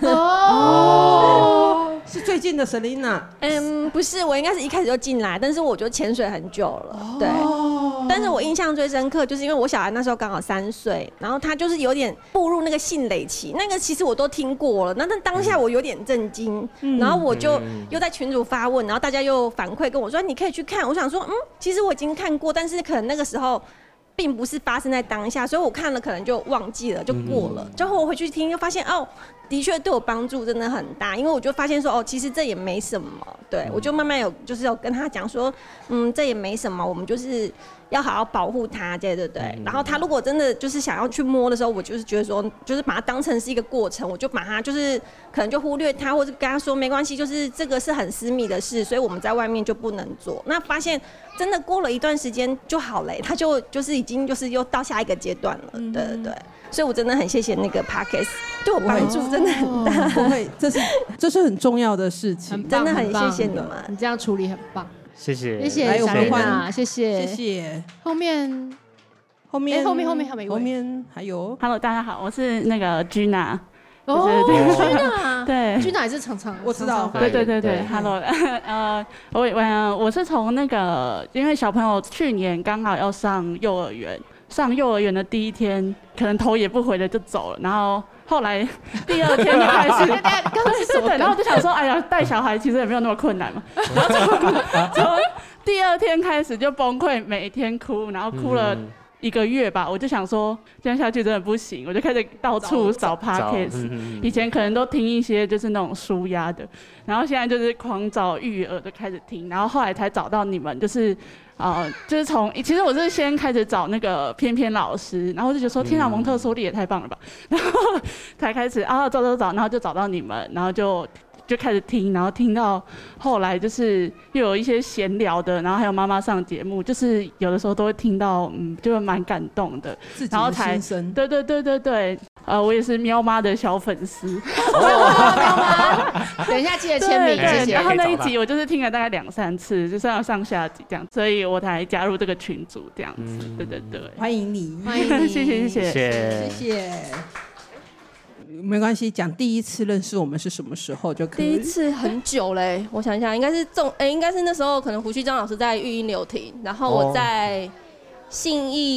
Speaker 2: 哦，是最近的 Selina。
Speaker 6: 嗯，不是，我应该是一开始就进来，但是我就潜水很久了，哦、对。但是我印象最深刻，就是因为我小孩那时候刚好三岁，然后他就是有点步入那个性蕾期，那个其实我都听过了，那但当下我有点震惊，嗯、然后我就又在群组发问，然后大家又反馈跟我说你可以去看，我想说嗯，其实我已经看过，但是可能那个时候并不是发生在当下，所以我看了可能就忘记了，就过了。之后我回去听，就发现哦，的确对我帮助真的很大，因为我就发现说哦，其实这也没什么。对，我就慢慢有就是有跟他讲说，嗯，这也没什么，我们就是要好好保护他，对对对。然后他如果真的就是想要去摸的时候，我就是觉得说，就是把它当成是一个过程，我就把它就是可能就忽略他，或者跟他说没关系，就是这个是很私密的事，所以我们在外面就不能做。那发现真的过了一段时间就好了，他就就是已经就是又到下一个阶段了，嗯、对对对。所以我真的很谢谢那个 Podcast， 对我帮助真的很大。
Speaker 2: 不会，这是这是很重要的事情，
Speaker 6: 真的很谢谢你们，
Speaker 3: 你这样处理很棒，
Speaker 1: 谢谢，
Speaker 3: 谢谢小丽娜，谢谢，
Speaker 2: 谢谢。
Speaker 3: 后面，
Speaker 2: 后面，
Speaker 3: 后面，后面还有一位，
Speaker 2: 后面还有
Speaker 9: ，Hello， 大家好，我是那个 Gina。
Speaker 3: 哦 ，Gina，
Speaker 9: 对
Speaker 3: ，Gina 也是常常，
Speaker 2: 我知道，
Speaker 9: 对对对对 ，Hello， 呃，我我我是从那个，因为小朋友去年刚好要上幼儿园。上幼儿园的第一天，可能头也不回的就走了，然后后来第二天就开始，对对，然后我就想说，哎呀，带小孩其实也没有那么困难嘛，然后从从第二天开始就崩溃，每天哭，然后哭了一个月吧，我就想说这样下去真的不行，我就开始到处找 podcast， 以前可能都听一些就是那种抒压的，然后现在就是狂找育儿的开始听，然后后来才找到你们，就是。呃，就是从其实我是先开始找那个翩翩老师，然后就觉得说，天啊，蒙特梭利也太棒了吧，然后才开始啊找找找，然后就找到你们，然後就就开始听，然后听到后来就是又有一些闲聊的，然后还有妈妈上节目，就是有的时候都会听到，嗯，就蛮感动的，然后才对对对对对，呃，我也是喵妈的小粉丝，
Speaker 3: 喵妈，等一下记得签名，谢谢。
Speaker 9: 然后那一集我就是听了大概两三次，就是要上下集这样，所以我才加入这个群组这样子，对对对，
Speaker 2: 欢迎你，
Speaker 3: 欢迎你，
Speaker 9: 谢谢谢谢
Speaker 2: 谢谢。没关系，讲第一次认识我们是什么时候就可以。
Speaker 6: 第一次很久嘞、欸，我想一下，应该是中，哎、欸，应该是那时候可能胡须章老师在育婴流亭，然后我在信义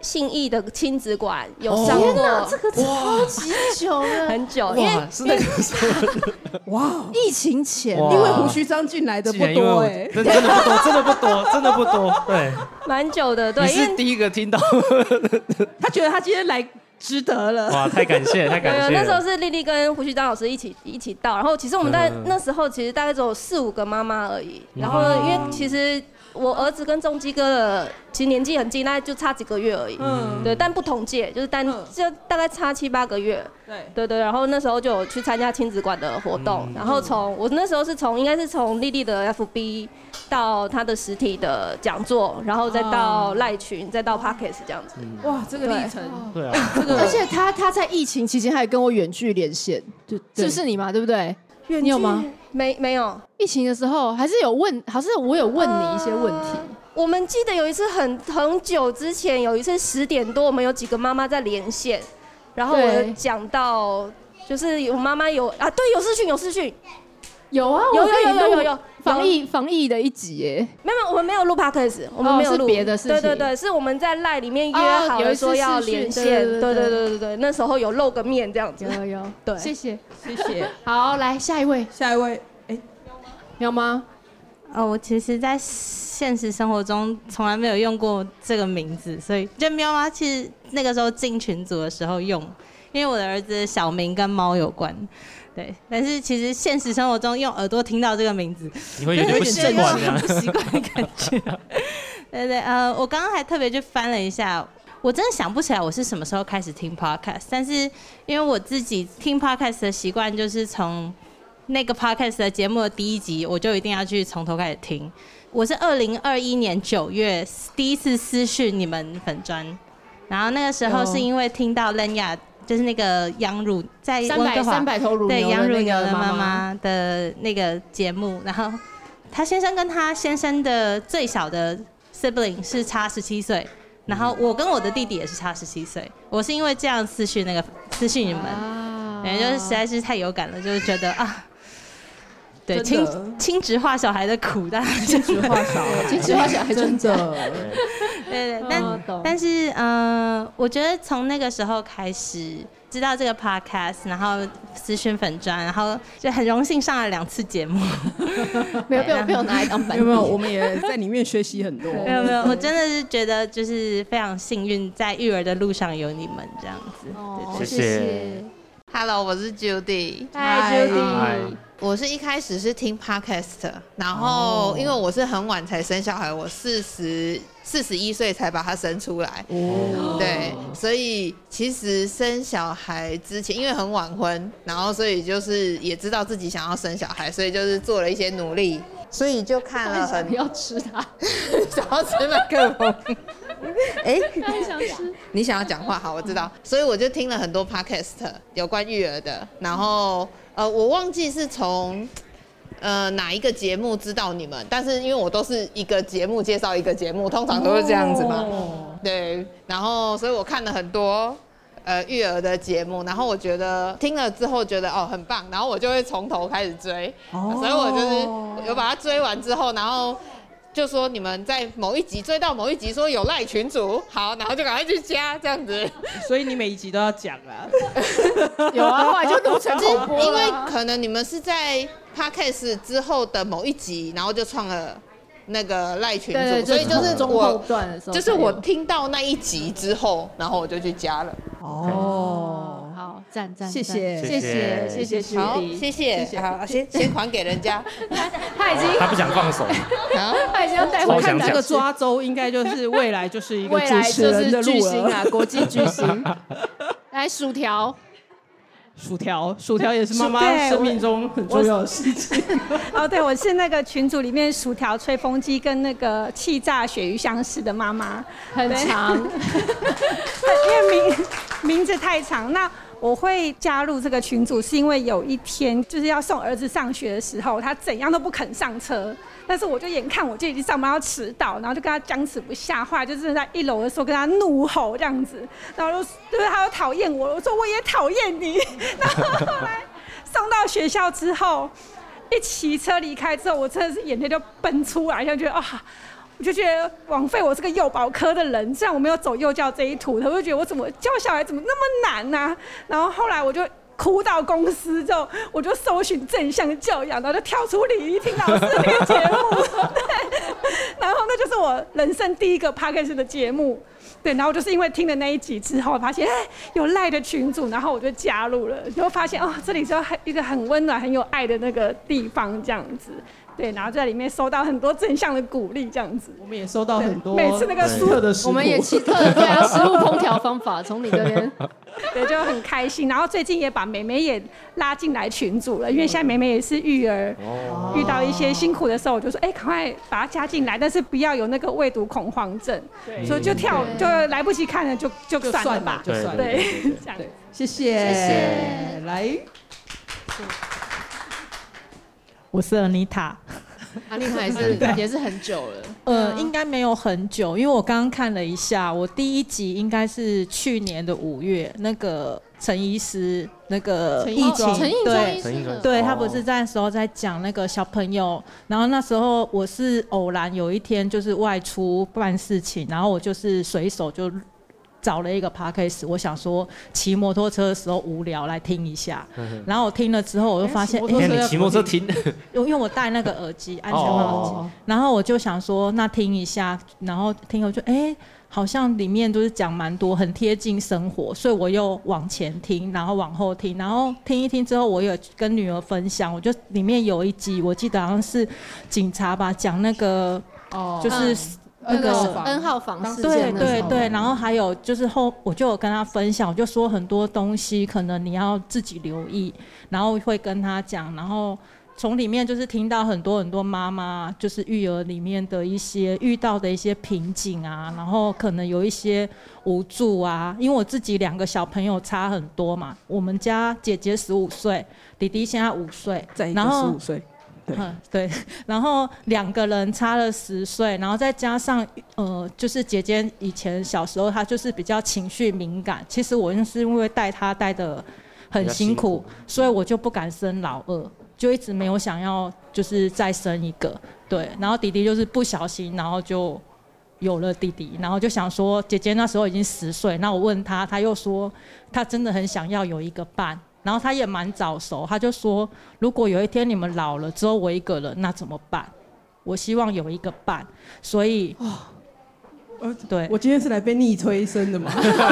Speaker 6: 信义的亲子馆有上过，
Speaker 3: 哦、这个超级久了，
Speaker 6: 很久，因为
Speaker 1: 是那个时候，
Speaker 2: 哇，
Speaker 3: 疫情前，
Speaker 2: 因为胡须章进来的不多哎、欸，
Speaker 1: 真的不多，真的不多，真的不多，对，
Speaker 6: 蛮久的，对，
Speaker 1: 你是第一个听到，
Speaker 2: 他觉得他今天来。值得了，
Speaker 1: 哇！太感谢，太感谢了。
Speaker 6: 那时候是丽丽跟胡须章老师一起一起到，然后其实我们在那时候其实大概只有四五个妈妈而已。然后因为其实我儿子跟仲基哥的其实年纪很近，大概就差几个月而已。嗯，对，但不同届，就是单就大概差七八个月。对对对，然后那时候就有去参加亲子馆的活动，然后从我那时候是从应该是从丽丽的 F B 到她的实体的讲座，然后再到赖群，再到 Podcast 这样子。
Speaker 2: 哇，这个历程，
Speaker 1: 对啊，
Speaker 3: 这个而且他他在疫情期间还跟我远距连线，就是不是你嘛，对不对？你有吗？
Speaker 6: 没没有，
Speaker 3: 疫情的时候还是有问，好像我有问你一些问题。
Speaker 6: 我们记得有一次很很久之前，有一次十点多，我们有几个妈妈在连线。然后我讲到，就是有妈妈有啊，对，有视讯，有视讯，
Speaker 3: 有啊，
Speaker 6: 有有有有有有
Speaker 3: 防疫防疫的一集耶，
Speaker 6: 没有，我们没有录 podcast， 我们没有录
Speaker 3: 别的事情，
Speaker 6: 对对对，是我们在 LINE 里面约好了说要连线，对对对对对，那时候有露个面这样子，
Speaker 3: 有有，
Speaker 6: 对，
Speaker 3: 谢谢
Speaker 2: 谢谢，
Speaker 3: 好，来下一位，
Speaker 2: 下一位，哎，
Speaker 3: 喵吗？
Speaker 10: 哦，我其实，在现实生活中从来没有用过这个名字，所以就喵妈其实那个时候进群组的时候用，因为我的儿子的小名跟猫有关，对。但是其实现实生活中用耳朵听到这个名字，
Speaker 1: 你会有点不习惯，这样
Speaker 10: 不习惯的感觉。对对，呃，我刚刚还特别去翻了一下，我真的想不起来我是什么时候开始听 podcast， 但是因为我自己听 podcast 的习惯就是从那个 podcast 的节目的第一集，我就一定要去从头开始听。我是二零二一年九月第一次私讯你们粉专，然后那个时候是因为听到 Lenya 就是那个羊乳在温哥华
Speaker 3: 三百头乳牛
Speaker 10: 对羊乳牛的
Speaker 3: 妈
Speaker 10: 妈的那个节目，然后他先生跟他先生的最小的 sibling 是差十七岁。然后我跟我的弟弟也是差十七岁，我是因为这样私讯那个私讯你们，对，就是实在是太有感了，就是觉得啊。对，亲亲职化小孩的苦，当然
Speaker 2: 亲职化小孩，
Speaker 3: 亲职化小孩真的，
Speaker 10: 对对，但但是嗯、呃，我觉得从那个时候开始知道这个 podcast， 然后私讯粉专，然后就很荣幸上了两次节目，
Speaker 3: 没有被我被我拿来当板，
Speaker 2: 有没有？我们也在里面学习很多，
Speaker 10: 没有没有，我真的是觉得就是非常幸运，在育儿的路上有你们这样子，
Speaker 3: 哦，
Speaker 1: 谢谢。
Speaker 11: Hello， 我是 Judy。
Speaker 3: Hi Judy。
Speaker 11: 我是一开始是听 podcast， 然后因为我是很晚才生小孩，我四十四十一岁才把他生出来，哦、对，所以其实生小孩之前，因为很晚婚，然后所以就是也知道自己想要生小孩，所以就是做了一些努力，所以就看了很
Speaker 3: 要吃它，
Speaker 11: 想要吃麦克风，哎，
Speaker 3: 他想吃，
Speaker 11: 你想要讲话，好，我知道，所以我就听了很多 podcast 有关育儿的，然后。呃，我忘记是从呃哪一个节目知道你们，但是因为我都是一个节目介绍一个节目，通常都是这样子嘛。哦、对，然后所以我看了很多呃育儿的节目，然后我觉得听了之后觉得哦很棒，然后我就会从头开始追，哦、所以我就是有把它追完之后，然后。就说你们在某一集追到某一集说有赖群组，好，然后就赶快去加这样子。
Speaker 2: 所以你每一集都要讲啊。
Speaker 3: 有啊，后来就录成口播了。
Speaker 11: 因为可能你们是在 podcast 之后的某一集，然后就创了那个赖群组，
Speaker 3: 对对，
Speaker 11: 所以就是我就是我听到那一集之后，然后我就去加了。
Speaker 3: 哦，好，赞赞，
Speaker 2: 谢谢
Speaker 3: 谢谢谢谢徐
Speaker 11: 好，
Speaker 3: 迪，
Speaker 11: 谢谢，好，先先还给人家。
Speaker 3: 他已经
Speaker 1: 他不想放手，
Speaker 3: 他已经要带回
Speaker 2: 看这个抓周，应该就是未来就是一个主持
Speaker 3: 人
Speaker 2: 的路
Speaker 3: 巨星啊，国际巨星。来，薯条。
Speaker 2: 薯条，薯条也是妈妈生命中很重要的事情。
Speaker 12: 哦，对，我是那个群组里面薯条、吹风机跟那个气炸鳕鱼香式的妈妈，
Speaker 3: 很长，
Speaker 12: 因为名名字太长。那我会加入这个群组，是因为有一天就是要送儿子上学的时候，他怎样都不肯上车。但是我就眼看我就已经上班要迟到，然后就跟他僵持不下，后来就真的在一楼的时候跟他怒吼这样子，然后就就是他又讨厌我，我说我也讨厌你。然后后来送到学校之后，一骑车离开之后，我真的是眼泪就奔出来，就觉得啊。 我就觉得枉费我这个幼保科的人，虽然我没有走幼教这一途，我就觉得我怎么教小孩怎么那么难呢、啊？然后后来我就哭到公司之后，我就搜寻正向教养，然后就跳出李依婷老师那个节目，对，然后那就是我人生第一个 podcast 的节目，对，然后就是因为听了那一集之后，发现哎有赖的群组，然后我就加入了，然后发现哦这里是一个很温暖、很有爱的那个地方，这样子。对，然后在里面收到很多正向的鼓励，这样子。
Speaker 2: 我们也收到很多
Speaker 12: 每次那个
Speaker 2: 奇特的食谱，
Speaker 3: 我们也奇特的对啊，食物烹调方法从你这边，
Speaker 12: 对，就很开心。然后最近也把妹妹也拉进来群组了，因为现在妹妹也是育儿，哦、遇到一些辛苦的时候，我就说，哎、欸，赶快把她加进来，但是不要有那个喂毒恐慌症，所以就跳就来不及看了，就就算了吧，
Speaker 2: 就算了，
Speaker 12: 对，这样，
Speaker 2: 谢谢，谢谢，来。
Speaker 13: 我是 Anita，
Speaker 3: Anita 也是也是很久了，
Speaker 13: 呃，应该没有很久，因为我刚刚看了一下，我第一集应该是去年的五月，那个陈医师那个疫情，对，对他不是在那时候在讲那个小朋友，然后那时候我是偶然有一天就是外出办事情，然后我就是随手就找了一个 podcast， 我想说骑摩托车的时候无聊来听一下，嗯、然后我听了之后，我就发现，哎、
Speaker 1: 欸，你骑摩托车听，
Speaker 13: 因为我戴那个耳机，安全帽耳机，哦、然后我就想说，那听一下，然后听我就哎、欸，好像里面都是讲蛮多，很贴近生活，所以我又往前听，然后往后听，然后听一听之后，我有跟女儿分享，我就里面有一集，我记得好像是警察吧，讲那个，哦，就是。嗯
Speaker 3: 那个 N 号房事件，
Speaker 13: 对对对，然后还有就是后，我就有跟他分享，我就说很多东西可能你要自己留意，然后会跟他讲，然后从里面就是听到很多很多妈妈就是育儿里面的一些遇到的一些瓶颈啊，然后可能有一些无助啊，因为我自己两个小朋友差很多嘛，我们家姐姐十五岁，弟弟现在五岁，
Speaker 2: 再一个十五岁。
Speaker 13: 对, 嗯、对，然后两个人差了十岁，然后再加上呃，就是姐姐以前小时候她就是比较情绪敏感，其实我是因为带她带得很辛苦，辛苦所以我就不敢生老二，就一直没有想要就是再生一个，对，然后弟弟就是不小心，然后就有了弟弟，然后就想说姐姐那时候已经十岁，那我问她，她又说她真的很想要有一个伴。然后他也蛮早熟，他就说，如果有一天你们老了，只有我一个人，那怎么办？我希望有一个伴，所以，
Speaker 2: 哦，对，我今天是来被逆催生的嘛，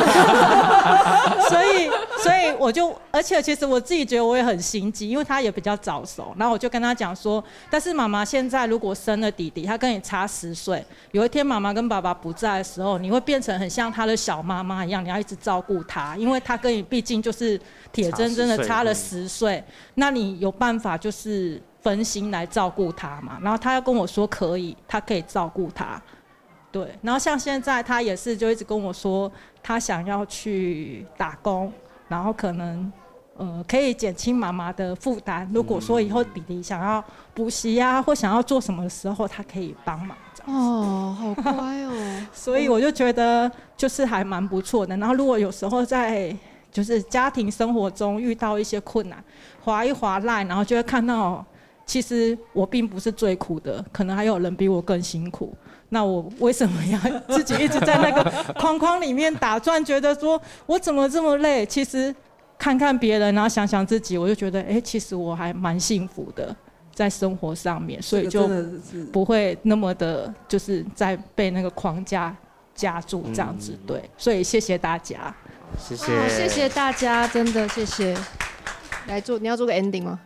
Speaker 13: 所以，所以我就，而且其实我自己觉得我也很心急，因为他也比较早熟，然后我就跟他讲说，但是妈妈现在如果生了弟弟，他跟你差十岁，有一天妈妈跟爸爸不在的时候，你会变成很像他的小妈妈一样，你要一直照顾他，因为他跟你毕竟就是铁铮铮的差了十岁，那你有办法就是分心来照顾他嘛？然后他要跟我说可以，他可以照顾他。对，然后像现在他也是就一直跟我说，他想要去打工，然后可能呃可以减轻妈妈的负担。如果说以后弟弟想要补习啊，或想要做什么的时候，他可以帮忙。
Speaker 3: 哦，好乖哦。
Speaker 13: 所以我就觉得就是还蛮不错的。然后如果有时候在就是家庭生活中遇到一些困难，滑一滑赖，然后就会看到，其实我并不是最苦的，可能还有人比我更辛苦。那我为什么要自己一直在那个框框里面打转？觉得说我怎么这么累？其实看看别人，然后想想自己，我就觉得，哎、欸，其实我还蛮幸福的，在生活上面，所以就不会那么的，就是在被那个框架夹住这样子。对，所以谢谢大家，
Speaker 1: 谢谢，
Speaker 3: 哦、谢谢大家，真的谢谢。来做，你要做个 ending 吗？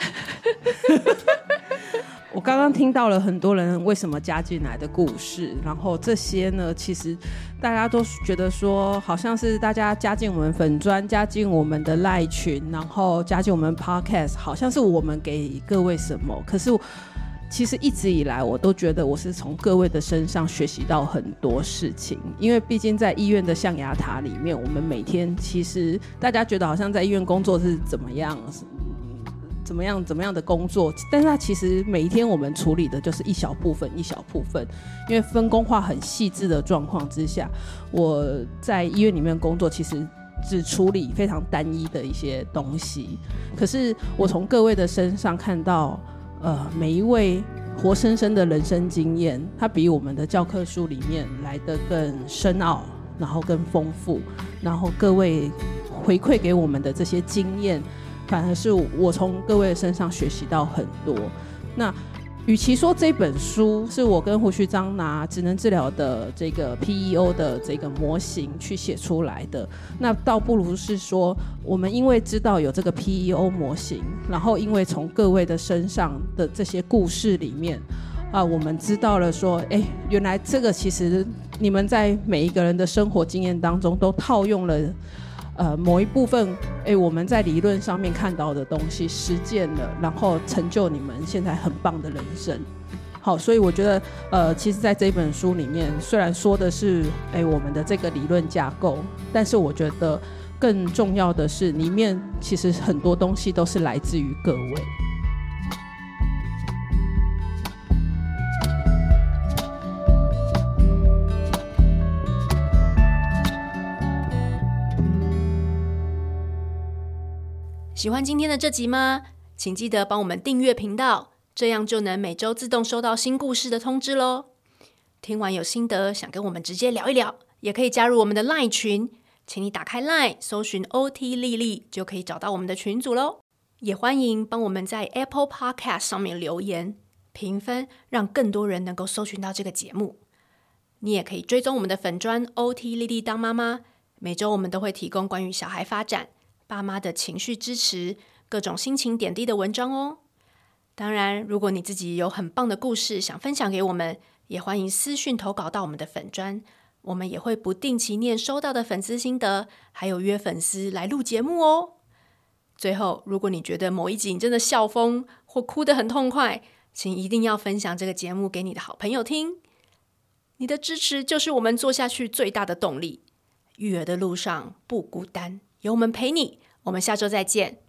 Speaker 2: 我刚刚听到了很多人为什么加进来的故事，然后这些呢，其实大家都觉得说，好像是大家加进我们粉专，加进我们的赖群，然后加进我们 podcast， 好像是我们给各位什么。可是其实一直以来，我都觉得我是从各位的身上学习到很多事情，因为毕竟在医院的象牙塔里面，我们每天其实大家觉得好像在医院工作是怎么样。怎么样怎么样的工作，但是它其实每一天我们处理的就是一小部分一小部分，因为分工化很细致的状况之下，我在医院里面工作其实只处理非常单一的一些东西，可是我从各位的身上看到呃，每一位活生生的人生经验，它比我们的教科书里面来得更深奥，然后更丰富，然后各位回馈给我们的这些经验，反而是我从各位身上学习到很多。那与其说这本书是我跟胡须章拿职能治疗的这个 P E O 的这个模型去写出来的，那倒不如是说我们因为知道有这个 P E O 模型，然后因为从各位的身上的这些故事里面啊，我们知道了说，哎，原来这个其实你们在每一个人的生活经验当中都套用了呃，某一部分，哎，我们在理论上面看到的东西实践了，然后成就你们现在很棒的人生。好，所以我觉得，呃，其实在这本书里面，虽然说的是，哎，我们的这个理论架构，但是我觉得更重要的是，里面其实很多东西都是来自于各位。
Speaker 3: 喜欢今天的这集吗？请记得帮我们订阅频道，这样就能每周自动收到新故事的通知咯。听完有心得，想跟我们直接聊一聊，也可以加入我们的 LINE 群，请你打开 LINE 搜寻 O T 丽丽，就可以找到我们的群组咯。也欢迎帮我们在 Apple Podcast 上面留言评分，让更多人能够搜寻到这个节目。你也可以追踪我们的粉专 O T 丽丽当妈妈，每周我们都会提供关于小孩发展、爸妈的情绪支持、各种心情点滴的文章哦。当然，如果你自己有很棒的故事想分享给我们，也欢迎私讯投稿到我们的粉专，我们也会不定期念收到的粉丝心得，还有约粉丝来录节目哦。最后，如果你觉得某一集你真的笑疯或哭得很痛快，请一定要分享这个节目给你的好朋友听。你的支持就是我们做下去最大的动力。育儿的路上不孤单，有我们陪你。我们下周再见。